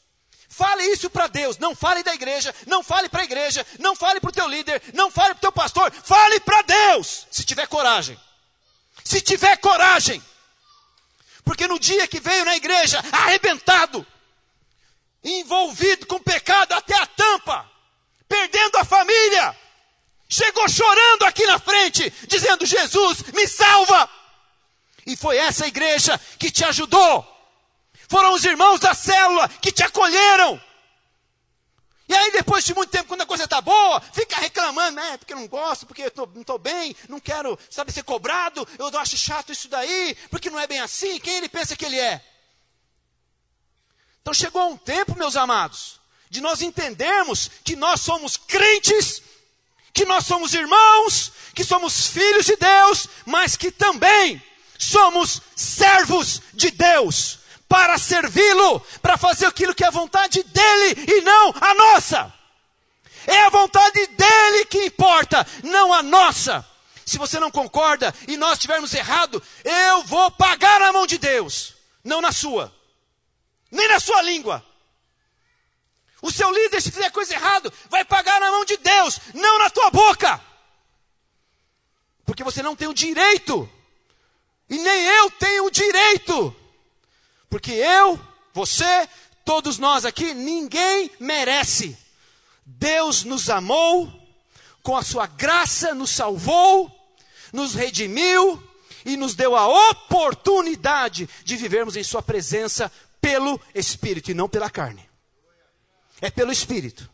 Fale isso para Deus, não fale da igreja, não fale para a igreja, não fale para o teu líder, não fale para o teu pastor, fale para Deus, se tiver coragem. Se tiver coragem. Porque no dia que veio na igreja, arrebentado, envolvido com pecado até a tampa, perdendo a família, chegou chorando aqui na frente, dizendo: Jesus, me salva. E foi essa igreja que te ajudou. Foram os irmãos da célula que te acolheram. E aí depois de muito tempo, quando a coisa está boa, fica reclamando, porque eu não gosto, porque eu não estou bem, não quero, ser cobrado, eu acho chato isso daí, porque não é bem assim, quem ele pensa que ele é? Então chegou um tempo, meus amados, de nós entendermos que nós somos crentes, que nós somos irmãos, que somos filhos de Deus, mas que também somos servos de Deus, para servi-lo, para fazer aquilo que é a vontade dele e não a nossa. É a vontade dele que importa, não a nossa. Se você não concorda e nós estivermos errado, eu vou pagar na mão de Deus, não na sua, nem na sua língua. O seu líder, se fizer coisa errada, vai pagar na mão de Deus, não na tua boca. Porque você não tem o direito, e nem eu tenho o direito. Porque eu, você, todos nós aqui, ninguém merece. Deus nos amou, com a sua graça nos salvou, nos redimiu e nos deu a oportunidade de vivermos em sua presença pelo Espírito e não pela carne. É pelo Espírito.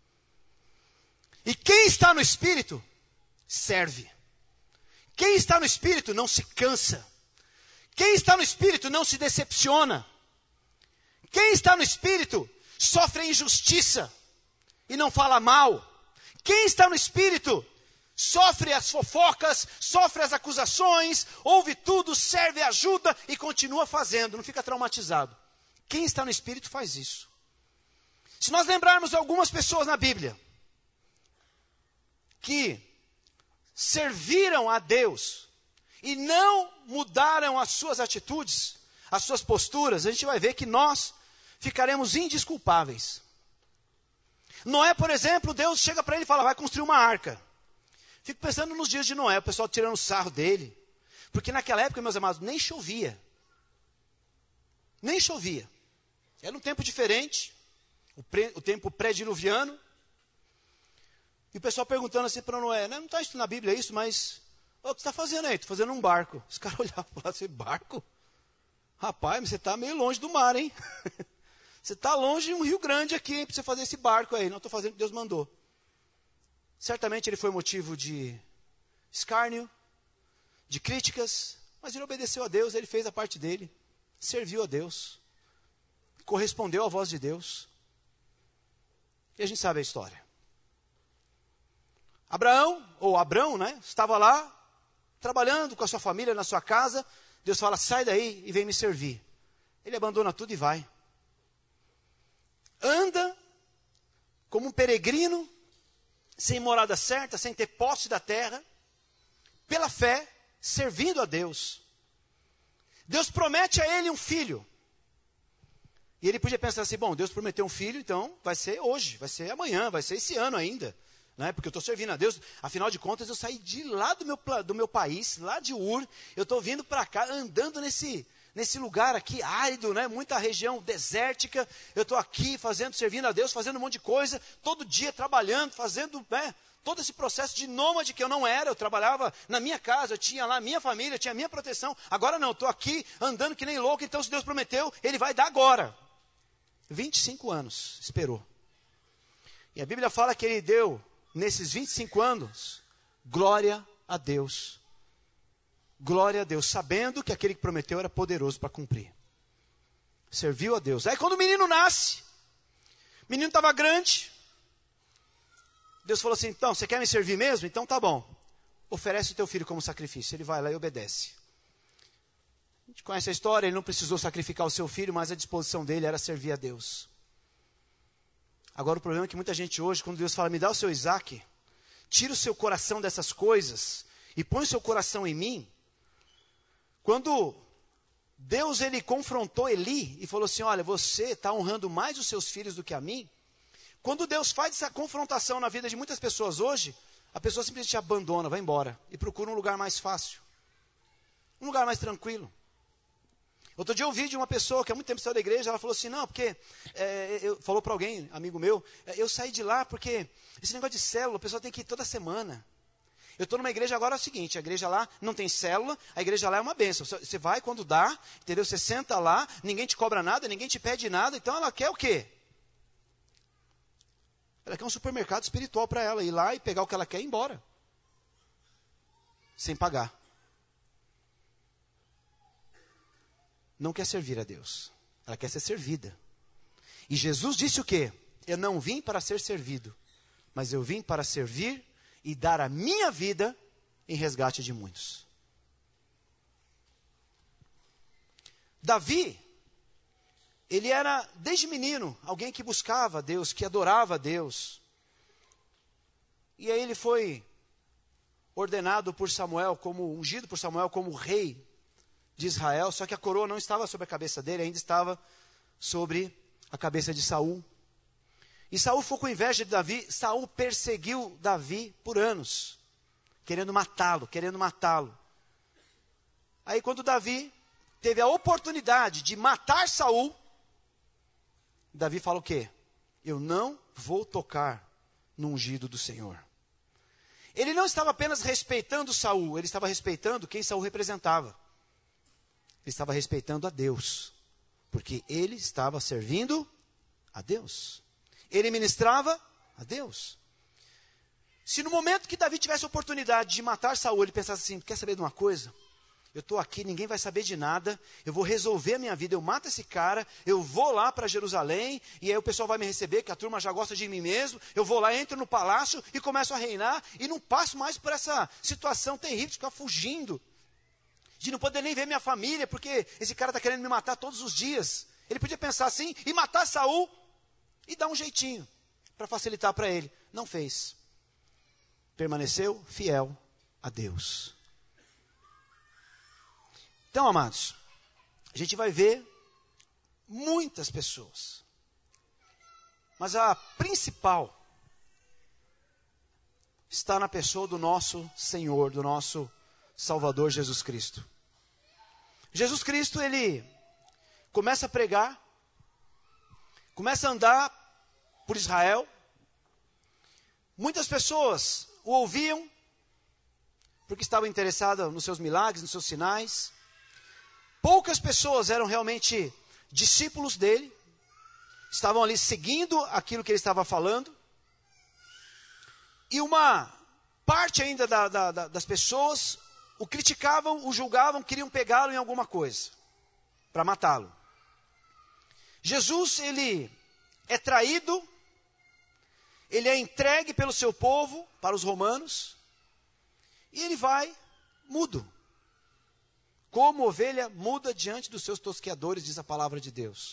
E quem está no Espírito, serve. Quem está no Espírito não se cansa. Quem está no Espírito não se decepciona. Quem está no Espírito sofre a injustiça e não fala mal. Quem está no Espírito sofre as fofocas, sofre as acusações, ouve tudo, serve, ajuda e continua fazendo, não fica traumatizado. Quem está no Espírito faz isso. Se nós lembrarmos algumas pessoas na Bíblia que serviram a Deus e não mudaram as suas atitudes, as suas posturas, a gente vai ver que nós ficaremos indesculpáveis. Noé, por exemplo, Deus chega para ele e fala: vai construir uma arca. Fico pensando nos dias de Noé, o pessoal tirando sarro dele. Porque naquela época, meus amados, nem chovia. Nem chovia. Era um tempo diferente, o tempo pré-diluviano. E o pessoal perguntando assim para Noé: não está isso na Bíblia isso, mas o que você está fazendo aí? Estou fazendo um barco. Os caras olhavam e falavam assim: barco? Rapaz, mas você está meio longe do mar, hein? Você está longe de um rio grande aqui, hein, para você fazer esse barco aí. Não, estou fazendo o que Deus mandou. Certamente ele foi motivo de escárnio, de críticas, mas ele obedeceu a Deus, ele fez a parte dele, serviu a Deus, correspondeu à voz de Deus. E a gente sabe a história. Abrão, né, estava lá, trabalhando com a sua família, na sua casa. Deus fala: sai daí e vem me servir. Ele abandona tudo e vai. Anda como um peregrino, sem morada certa, sem ter posse da terra, pela fé, servindo a Deus. Deus promete a ele um filho. E ele podia pensar assim: bom, Deus prometeu um filho, então vai ser hoje, vai ser amanhã, vai ser esse ano ainda. Né? Porque eu estou servindo a Deus. Afinal de contas, eu saí de lá do meu país, lá de Ur. Eu estou vindo para cá, andando nesse lugar aqui árido, né? Muita região desértica. Eu estou aqui servindo a Deus, fazendo um monte de coisa, todo dia trabalhando, fazendo, né, todo esse processo de nômade que eu não era. Eu trabalhava na minha casa, eu tinha lá minha família, eu tinha minha proteção. Agora não, estou aqui andando que nem louco. Então, se Deus prometeu, Ele vai dar agora. 25 anos esperou. E a Bíblia fala que Ele deu, nesses 25 anos, glória a Deus. Glória a Deus, sabendo que aquele que prometeu era poderoso para cumprir. Serviu a Deus. Aí quando o menino nasce, o menino estava grande, Deus falou assim: então, você quer me servir mesmo? Então tá bom, oferece o teu filho como sacrifício. Ele vai lá e obedece. A gente conhece a história, ele não precisou sacrificar o seu filho, mas a disposição dele era servir a Deus. Agora o problema é que muita gente hoje, quando Deus fala: me dá o seu Isaac, tira o seu coração dessas coisas e põe o seu coração em mim. Quando Deus, ele confrontou Eli e falou assim, olha, você está honrando mais os seus filhos do que a mim. Quando Deus faz essa confrontação na vida de muitas pessoas hoje, a pessoa simplesmente abandona, vai embora e procura um lugar mais fácil, um lugar mais tranquilo. Outro dia eu ouvi de uma pessoa que há muito tempo saiu da igreja, ela falou assim, não, porque, falou para alguém, amigo meu, eu saí de lá porque esse negócio de célula, a pessoa tem que ir toda semana. Eu estou numa igreja agora, é o seguinte, a igreja lá não tem célula, a igreja lá é uma bênção. Você vai quando dá, entendeu? Você senta lá, ninguém te cobra nada, ninguém te pede nada, então ela quer o quê? Ela quer um supermercado espiritual para ela, ir lá e pegar o que ela quer e ir embora. Sem pagar. Não quer servir a Deus, ela quer ser servida. E Jesus disse o quê? Eu não vim para ser servido, mas eu vim para servir e dar a minha vida em resgate de muitos. Davi, ele era, desde menino, alguém que buscava a Deus, que adorava a Deus. E aí ele foi ordenado por Samuel, ungido por Samuel como rei de Israel, só que a coroa não estava sobre a cabeça dele, ainda estava sobre a cabeça de Saul. E Saul ficou com inveja de Davi. Saul perseguiu Davi por anos, querendo matá-lo. Aí quando Davi teve a oportunidade de matar Saul, Davi fala o quê? Eu não vou tocar no ungido do Senhor. Ele não estava apenas respeitando Saul, ele estava respeitando quem Saul representava. Ele estava respeitando a Deus, porque ele estava servindo a Deus. Ele ministrava a Deus. Se no momento que Davi tivesse a oportunidade de matar Saul, ele pensasse assim, quer saber de uma coisa? Eu estou aqui, ninguém vai saber de nada, eu vou resolver a minha vida, eu mato esse cara, eu vou lá para Jerusalém, e aí o pessoal vai me receber, que a turma já gosta de mim mesmo, eu vou lá, entro no palácio e começo a reinar, e não passo mais por essa situação terrível de ficar fugindo, de não poder nem ver minha família, porque esse cara está querendo me matar todos os dias. Ele podia pensar assim, e matar Saul, e dar um jeitinho, para facilitar para ele. Não fez. Permaneceu fiel a Deus. Então, amados, a gente vai ver muitas pessoas. Mas a principal está na pessoa do nosso Senhor, do nosso Salvador Jesus Cristo. Jesus Cristo, ele começa a pregar, começa a andar por Israel. Muitas pessoas o ouviam, porque estavam interessadas nos seus milagres, nos seus sinais. Poucas pessoas eram realmente discípulos dele, estavam ali seguindo aquilo que ele estava falando. E uma parte ainda das pessoas o criticavam, o julgavam, queriam pegá-lo em alguma coisa, para matá-lo. Jesus, ele é traído, ele é entregue pelo seu povo, para os romanos, e ele vai mudo. Como ovelha muda diante dos seus tosqueadores, diz a palavra de Deus.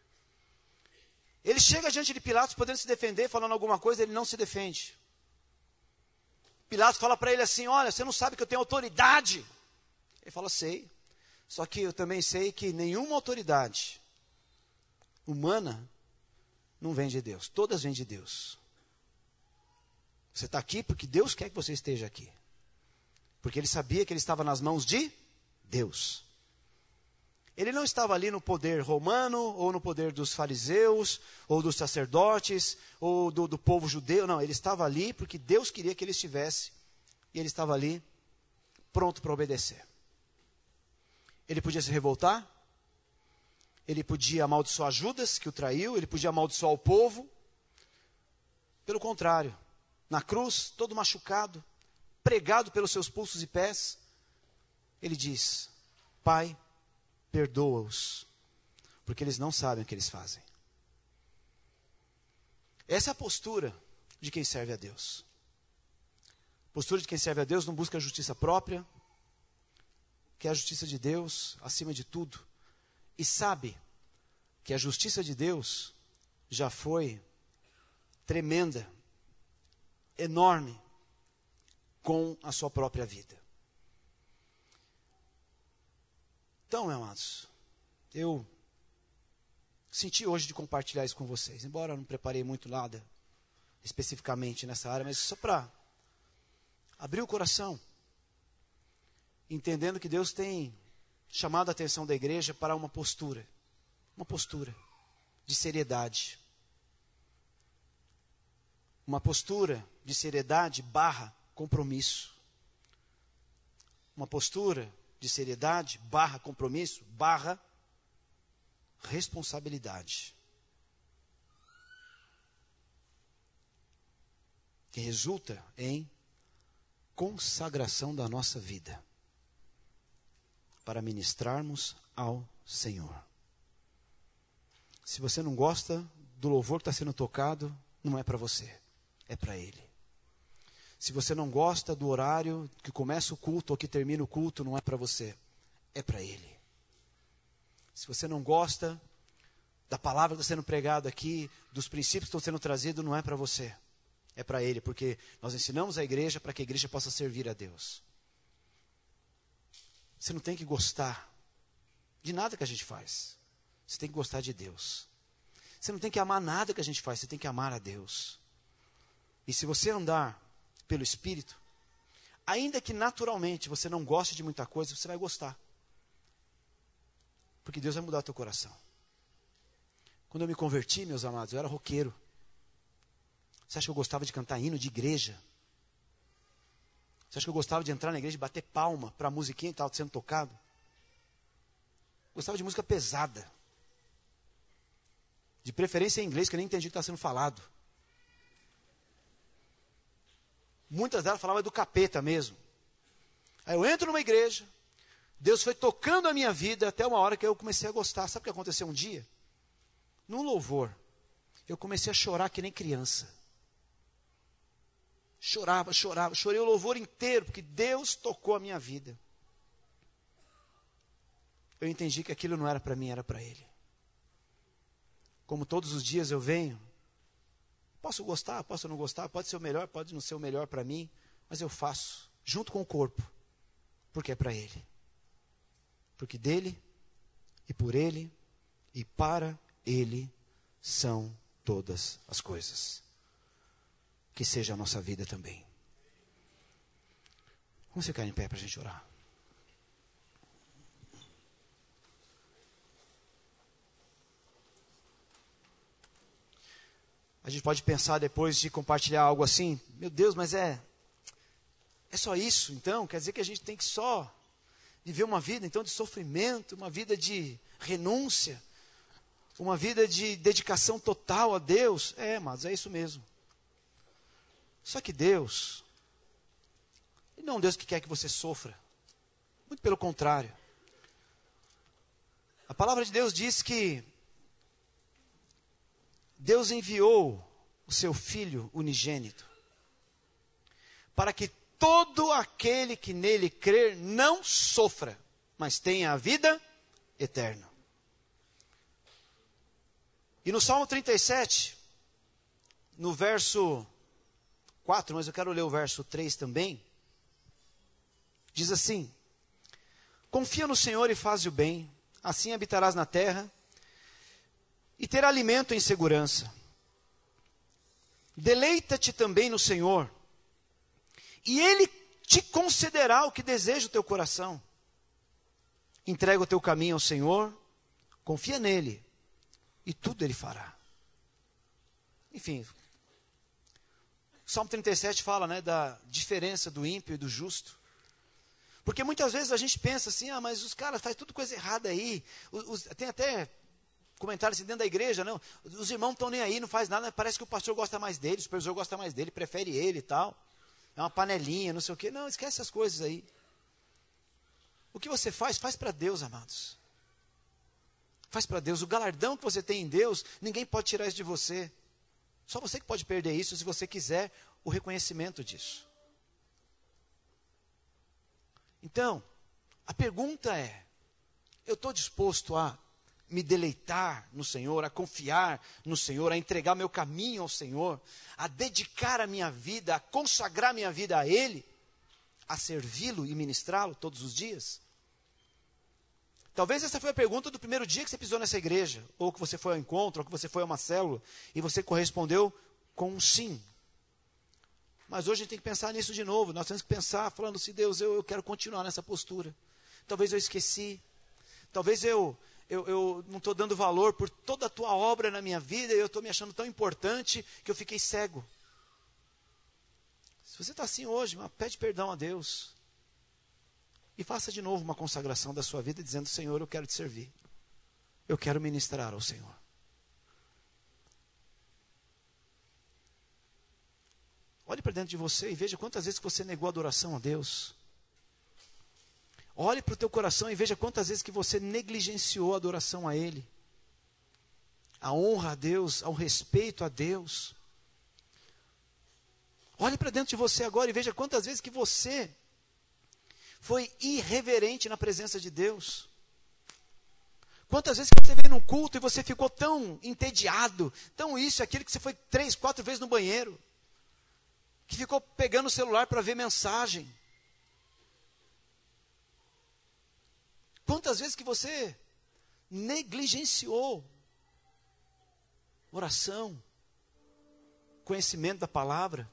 Ele chega diante de Pilatos, podendo se defender, falando alguma coisa, ele não se defende. Pilatos fala para ele assim, olha, você não sabe que eu tenho autoridade? Ele fala, sei, só que eu também sei que nenhuma autoridade humana não vem de Deus, todas vêm de Deus. Você está aqui porque Deus quer que você esteja aqui. Porque ele sabia que ele estava nas mãos de Deus. Ele não estava ali no poder romano, ou no poder dos fariseus, ou dos sacerdotes, ou do povo judeu. Não, ele estava ali porque Deus queria que ele estivesse. E ele estava ali, pronto para obedecer. Ele podia se revoltar. Ele podia amaldiçoar Judas, que o traiu. Ele podia amaldiçoar o povo. Pelo contrário, na cruz, todo machucado, pregado pelos seus pulsos e pés, ele diz, Pai, perdoa-os, porque eles não sabem o que eles fazem. Essa é a postura de quem serve a Deus. A postura de quem serve a Deus não busca a justiça própria, quer a justiça de Deus acima de tudo, e sabe que a justiça de Deus já foi tremenda, enorme, com a sua própria vida. Então, meus amados, eu senti hoje de compartilhar isso com vocês, embora eu não preparei muito nada especificamente nessa área, mas só para abrir o coração, entendendo que Deus tem chamado a atenção da igreja para uma postura de seriedade. Uma postura de seriedade / compromisso. Uma postura de seriedade / compromisso / responsabilidade. Que resulta em consagração da nossa vida para ministrarmos ao Senhor. Se você não gosta do louvor que está sendo tocado, não é para você, é para Ele. Se você não gosta do horário que começa o culto ou que termina o culto, não é para você, é para Ele. Se você não gosta da palavra que está sendo pregada aqui, dos princípios que estão sendo trazidos, não é para você, é para Ele, porque nós ensinamos a igreja para que a igreja possa servir a Deus. Você não tem que gostar de nada que a gente faz. Você tem que gostar de Deus. Você não tem que amar nada que a gente faz, você tem que amar a Deus. E se você andar pelo Espírito, ainda que naturalmente você não goste de muita coisa, você vai gostar. Porque Deus vai mudar o teu coração. Quando eu me converti, meus amados, eu era roqueiro. Você acha que eu gostava de cantar hino de igreja? Você acha que eu gostava de entrar na igreja e bater palma para a musiquinha que estava sendo tocado? Gostava de música pesada. De preferência em inglês, que eu nem entendi o que estava sendo falado. Muitas delas falavam do capeta mesmo. Aí eu entro numa igreja, Deus foi tocando a minha vida até uma hora que eu comecei a gostar. Sabe o que aconteceu um dia? Num louvor, eu comecei a chorar que nem criança. Chorava, chorei o louvor inteiro, porque Deus tocou a minha vida. Eu entendi que aquilo não era para mim, era para Ele. Como todos os dias eu venho, posso gostar, posso não gostar, pode ser o melhor, pode não ser o melhor para mim, mas eu faço, junto com o corpo, porque é para Ele. Porque dele, e por Ele, e para Ele, são todas as coisas. Que seja a nossa vida também. Vamos ficar em pé para a gente orar. A gente pode pensar depois de compartilhar algo assim, meu Deus, mas é só isso então? Quer dizer que a gente tem que só viver uma vida então de sofrimento, uma vida de renúncia, uma vida de dedicação total a Deus? Mas é isso mesmo. Só que Deus, Ele não é um Deus que quer que você sofra. Muito pelo contrário. A palavra de Deus diz que Deus enviou o seu Filho unigênito para que todo aquele que nele crer não sofra, mas tenha a vida eterna. E no Salmo 37, no verso 4, mas eu quero ler o verso 3 também, diz assim: confia no Senhor e faze o bem, assim habitarás na terra, e ter alimento em segurança. Deleita-te também no Senhor, e Ele te concederá o que deseja o teu coração. Entrega o teu caminho ao Senhor, confia nele, e tudo Ele fará. Enfim, o Salmo 37 fala, da diferença do ímpio e do justo. Porque muitas vezes a gente pensa assim, mas os caras fazem tudo coisa errada aí. Tem até comentários assim dentro da igreja, não, os irmãos não estão nem aí, não faz nada, parece que o pastor gosta mais dele, o supervisor gosta mais dele, prefere ele e tal. É uma panelinha, não sei o quê. Não, esquece essas coisas aí. O que você faz para Deus, amados. Faz para Deus. O galardão que você tem em Deus, ninguém pode tirar isso de você. Só você que pode perder isso, se você quiser o reconhecimento disso. Então, a pergunta é, eu estou disposto a me deleitar no Senhor, a confiar no Senhor, a entregar meu caminho ao Senhor, a dedicar a minha vida, a consagrar minha vida a Ele, a servi-lo e ministrá-lo todos os dias? Talvez essa foi a pergunta do primeiro dia que você pisou nessa igreja, ou que você foi ao encontro, ou que você foi a uma célula, e você correspondeu com um sim. Mas hoje a gente tem que pensar nisso de novo. Nós temos que pensar, falando assim, Deus, eu quero continuar nessa postura. Talvez eu esqueci. Talvez eu não estou dando valor por toda a tua obra na minha vida, e eu estou me achando tão importante que eu fiquei cego. Se você está assim hoje, pede perdão a Deus. E faça de novo uma consagração da sua vida, dizendo, Senhor, eu quero te servir. Eu quero ministrar ao Senhor. Olhe para dentro de você e veja quantas vezes que você negou a adoração a Deus. Olhe para o teu coração e veja quantas vezes que você negligenciou a adoração a Ele. A honra a Deus, ao respeito a Deus. Olhe para dentro de você agora e veja quantas vezes que você foi irreverente na presença de Deus. Quantas vezes que você veio num culto e você ficou tão entediado, tão isso, aquilo que você foi 3, 4 vezes no banheiro, que ficou pegando o celular para ver mensagem. Quantas vezes que você negligenciou oração, conhecimento da palavra.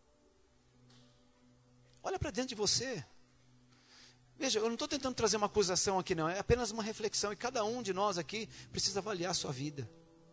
Olha para dentro de você. Veja, eu não estou tentando trazer uma acusação aqui não, é apenas uma reflexão, e cada um de nós aqui precisa avaliar a sua vida.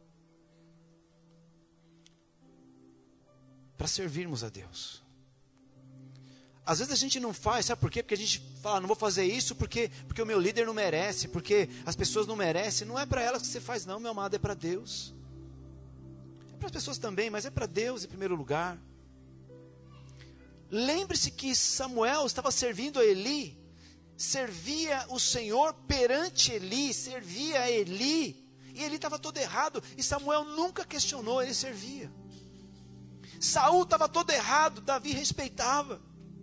Para servirmos a Deus. Às vezes a gente não faz, sabe por quê? Porque a gente fala, não vou fazer isso porque o meu líder não merece, porque as pessoas não merecem. Não é para elas que você faz não, meu amado, é para Deus. É para as pessoas também, mas é para Deus em primeiro lugar. Lembre-se que Samuel estava servindo a Eli, servia o Senhor perante Eli, servia a Eli, e Eli estava todo errado, e Samuel nunca questionou, ele servia. Saul estava todo errado, Davi respeitava.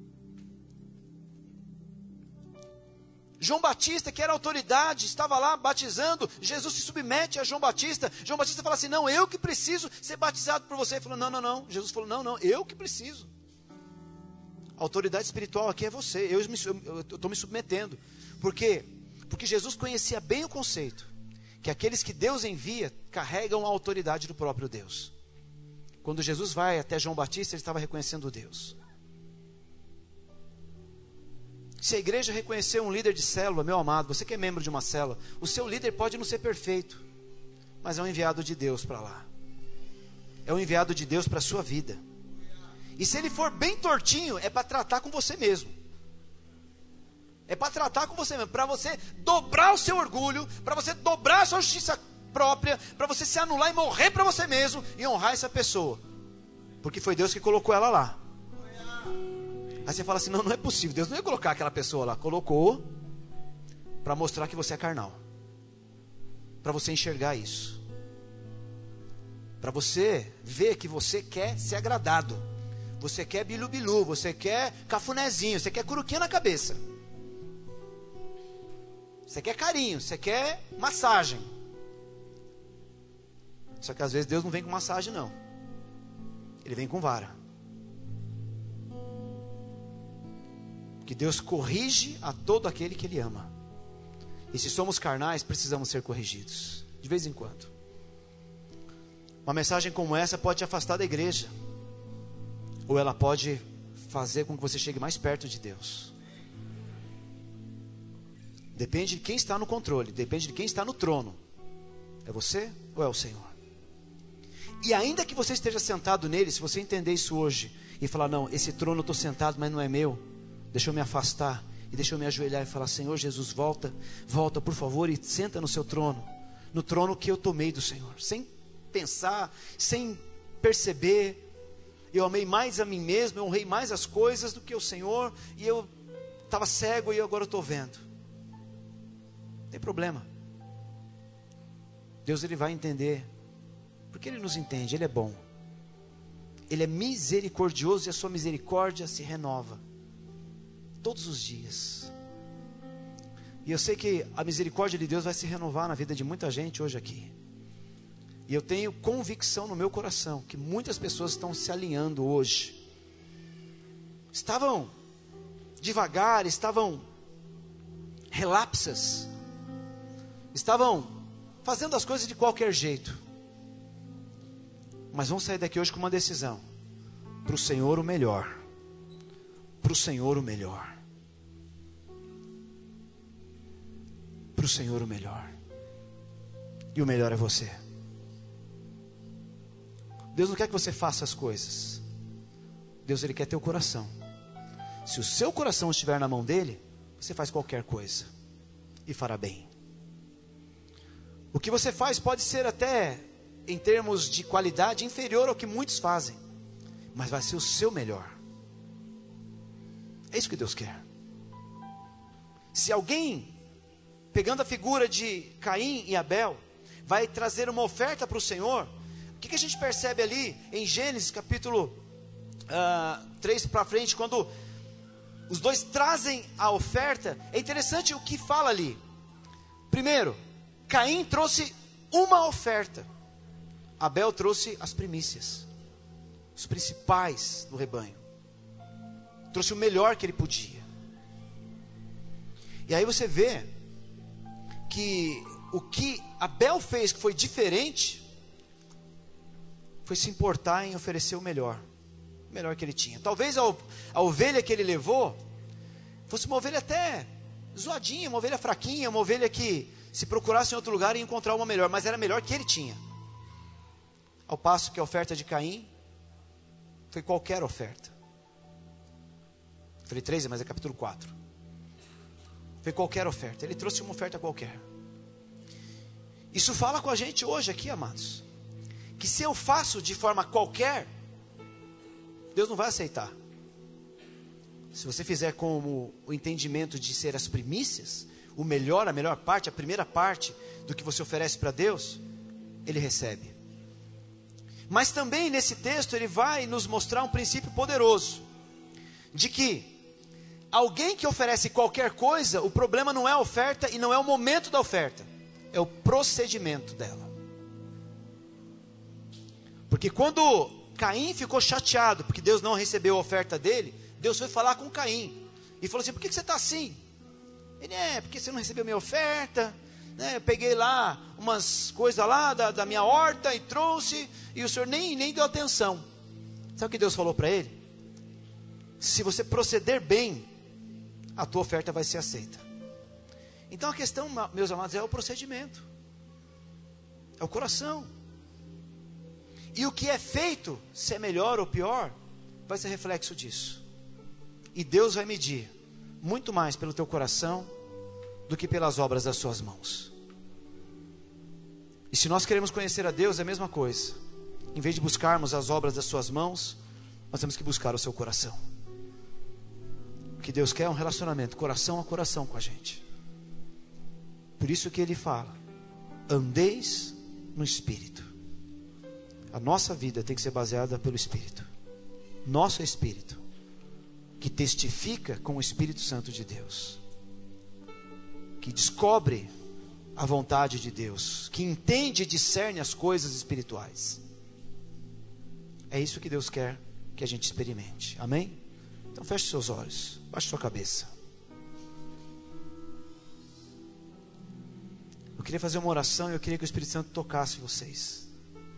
João Batista, que era autoridade, estava lá batizando, Jesus se submete a João Batista fala assim, não, eu que preciso ser batizado por você. Ele falou, não, Jesus falou, não, eu que preciso. A autoridade espiritual aqui é você, eu estou me submetendo. Por quê? Porque Jesus conhecia bem o conceito, que aqueles que Deus envia, carregam a autoridade do próprio Deus. Quando Jesus vai até João Batista, ele estava reconhecendo Deus. Se a igreja reconhecer um líder de célula, meu amado, você que é membro de uma célula, o seu líder pode não ser perfeito, mas é um enviado de Deus para lá. É um enviado de Deus para a sua vida. E se ele for bem tortinho, é para tratar com você mesmo. É para tratar com você mesmo, para você dobrar o seu orgulho, para você dobrar a sua justiça própria, para você se anular e morrer para você mesmo e honrar essa pessoa. Porque foi Deus que colocou ela lá. Aí você fala assim, não é possível, Deus não ia colocar aquela pessoa lá. Colocou para mostrar que você é carnal. Para você enxergar isso. Para você ver que você quer ser agradado. Você quer bilu-bilu, você quer cafunézinho, você quer curuquinha na cabeça. Você quer carinho, você quer massagem. Só que às vezes Deus não vem com massagem não. Ele vem com vara. Que Deus corrige a todo aquele que Ele ama. E se somos carnais, precisamos ser corrigidos. De vez em quando. Uma mensagem como essa pode te afastar da igreja. Ou ela pode fazer com que você chegue mais perto de Deus. Depende de quem está no controle. Depende de quem está no trono. É você ou é o Senhor? E ainda que você esteja sentado nele, se você entender isso hoje e falar, não, esse trono eu estou sentado, mas não é meu. Deixa eu me afastar e deixa eu me ajoelhar e falar, Senhor Jesus, volta por favor e senta no seu trono. No trono que eu tomei do Senhor. Sem pensar, sem perceber. Eu amei mais a mim mesmo, eu honrei mais as coisas do que o Senhor. E eu estava cego e agora eu estou vendo. Não tem problema. Deus ele vai entender. Porque Ele nos entende, Ele é bom. Ele é misericordioso e a sua misericórdia se renova. Todos os dias. E eu sei que a misericórdia de Deus vai se renovar na vida de muita gente hoje aqui. E eu tenho convicção no meu coração que muitas pessoas estão se alinhando hoje. Estavam devagar, estavam relapsas. estavam fazendo as coisas de qualquer jeito, mas vão sair daqui hoje com uma decisão: para o Senhor o melhor, para o Senhor o melhor, para o Senhor o melhor, e o melhor é você. Deus não quer que você faça as coisas, Deus, Ele quer teu coração. Se o seu coração estiver na mão dEle, você faz qualquer coisa e fará bem. O que você faz pode ser até, em termos de qualidade, inferior ao que muitos fazem, mas vai ser o seu melhor. É isso que Deus quer. Se alguém, pegando a figura de Caim e Abel, vai trazer uma oferta para o Senhor, o que a gente percebe ali em Gênesis capítulo 3 para frente, quando os dois trazem a oferta? É interessante o que fala ali. Primeiro, Caim trouxe uma oferta, Abel trouxe as primícias, os principais do rebanho, trouxe o melhor que ele podia. E aí você vê que o que Abel fez, que foi diferente, foi se importar em oferecer o melhor que ele tinha. Talvez a ovelha que ele levou fosse uma ovelha até zoadinha, uma ovelha fraquinha, uma ovelha que, se procurasse em outro lugar, ia encontrar uma melhor, mas era melhor que ele tinha. Ao passo que a oferta de Caim foi qualquer oferta. Falei 3, mas é capítulo 4. Foi qualquer oferta. Ele trouxe uma oferta qualquer. Isso fala com a gente hoje aqui, amados, que se eu faço de forma qualquer, Deus não vai aceitar. Se você fizer com o entendimento de ser as primícias, o melhor, a melhor parte, a primeira parte do que você oferece para Deus, Ele recebe. Mas também nesse texto ele vai nos mostrar um princípio poderoso, de que alguém que oferece qualquer coisa, o problema não é a oferta e não é o momento da oferta, é o procedimento dela. Porque quando Caim ficou chateado porque Deus não recebeu a oferta dele, Deus foi falar com Caim e falou assim: por que você está assim? Ele: porque você não recebeu minha oferta, né? Eu peguei lá umas coisas lá da minha horta e trouxe, e o senhor nem deu atenção. Sabe o que Deus falou para ele? Se você proceder bem, a tua oferta vai ser aceita. Então a questão, meus amados, é o procedimento, é o coração. E o que é feito, se é melhor ou pior, vai ser reflexo disso. E Deus vai medir muito mais pelo teu coração do que pelas obras das suas mãos. E se nós queremos conhecer a Deus, é a mesma coisa. Em vez de buscarmos as obras das suas mãos, nós temos que buscar o seu coração. O que Deus quer é um relacionamento, coração a coração com a gente. Por isso que Ele fala: andeis no Espírito. A nossa vida tem que ser baseada pelo Espírito. Nosso Espírito, que testifica com o Espírito Santo de Deus, que descobre a vontade de Deus, que entende e discerne as coisas espirituais. É isso que Deus quer que a gente experimente. Amém? Então feche seus olhos, baixe sua cabeça. Eu queria fazer uma oração e eu queria que o Espírito Santo tocasse vocês.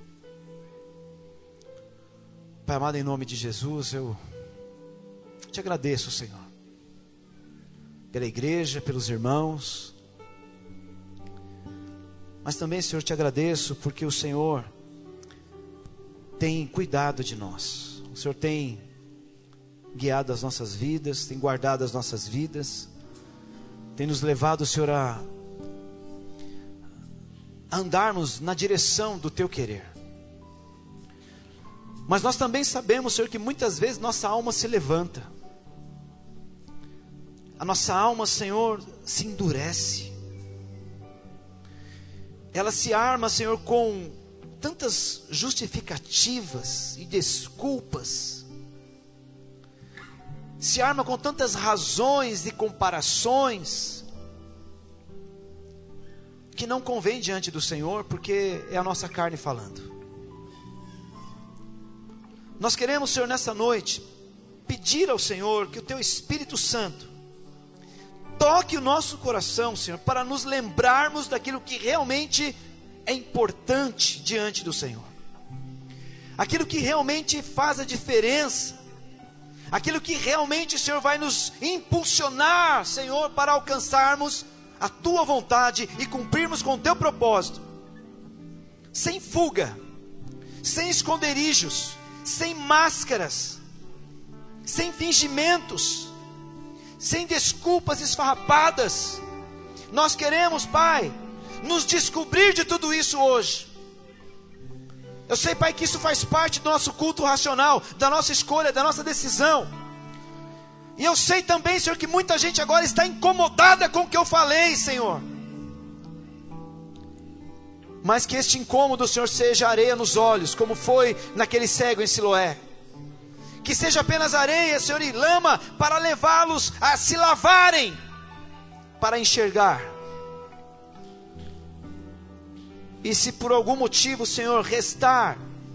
Pai amado, em nome de Jesus, eu te agradeço, Senhor, pela igreja, pelos irmãos, mas também, Senhor, te agradeço porque o Senhor tem cuidado de nós. O Senhor tem guiado as nossas vidas, tem guardado as nossas vidas, tem nos levado, Senhor, a andarmos na direção do teu querer. Mas nós também sabemos, Senhor, que muitas vezes nossa alma se levanta. A nossa alma, Senhor, se endurece. Ela se arma, Senhor, com tantas justificativas e desculpas. Se arma com tantas razões e comparações que não convém diante do Senhor, porque é a nossa carne falando. Nós queremos, Senhor, nessa noite, pedir ao Senhor que o Teu Espírito Santo toque o nosso coração, Senhor, para nos lembrarmos daquilo que realmente é importante diante do Senhor. Aquilo que realmente faz a diferença. Aquilo que realmente, Senhor, vai nos impulsionar, Senhor, para alcançarmos a Tua vontade e cumprirmos com o Teu propósito. Sem fuga, sem esconderijos, sem máscaras, sem fingimentos, sem desculpas esfarrapadas. Nós queremos, Pai, nos descobrir de tudo isso hoje. Eu sei, Pai, que isso faz parte do nosso culto racional, da nossa escolha, da nossa decisão. E eu sei também, Senhor, que muita gente agora está incomodada com o que eu falei, Senhor. Mas que este incômodo, Senhor, seja areia nos olhos, como foi naquele cego em Siloé. Que seja apenas areia, Senhor, e lama para levá-los a se lavarem, para enxergar. E se por algum motivo, Senhor, restar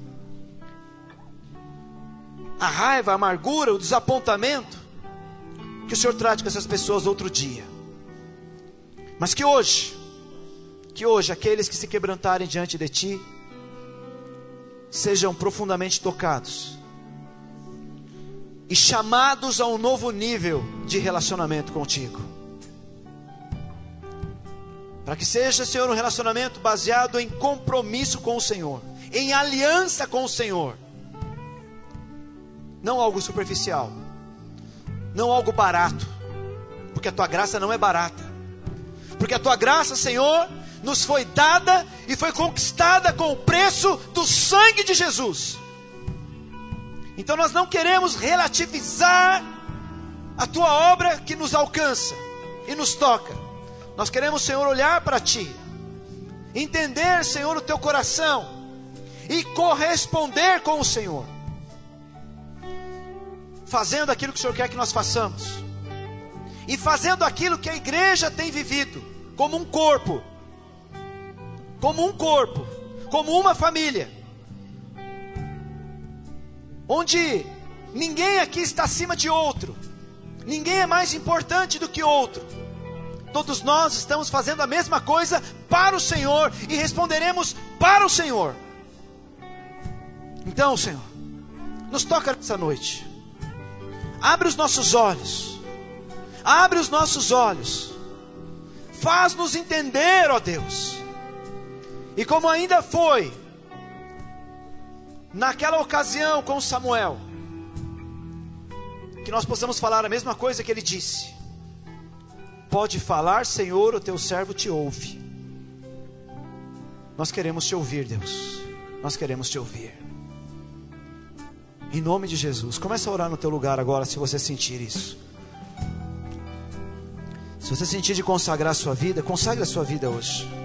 a raiva, a amargura, o desapontamento, que o Senhor trate com essas pessoas outro dia. Mas que hoje aqueles que se quebrantarem diante de Ti, sejam profundamente tocados e chamados a um novo nível de relacionamento contigo. Para que seja, Senhor, um relacionamento baseado em compromisso com o Senhor, em aliança com o Senhor. Não algo superficial, não algo barato, porque a Tua graça não é barata. Porque a Tua graça, Senhor, nos foi dada e foi conquistada com o preço do sangue de Jesus. Então nós não queremos relativizar a Tua obra que nos alcança e nos toca. Nós queremos, Senhor, olhar para Ti, entender, Senhor, o Teu coração e corresponder com o Senhor, fazendo aquilo que o Senhor quer que nós façamos e fazendo aquilo que a igreja tem vivido como um corpo, como uma família, onde ninguém aqui está acima de outro, ninguém é mais importante do que outro. Todos nós estamos fazendo a mesma coisa para o Senhor e responderemos para o Senhor. Então, Senhor, nos toca nessa noite. Abre os nossos olhos. Abre os nossos olhos. Faz-nos entender, ó Deus. E como ainda foi naquela ocasião com Samuel, que nós possamos falar a mesma coisa que ele disse. Pode falar, Senhor, o teu servo te ouve. Nós queremos te ouvir, Deus. Nós queremos te ouvir. Em nome de Jesus. Começa a orar no teu lugar agora, se você sentir isso. Se você sentir de consagrar a sua vida, consagre a sua vida hoje.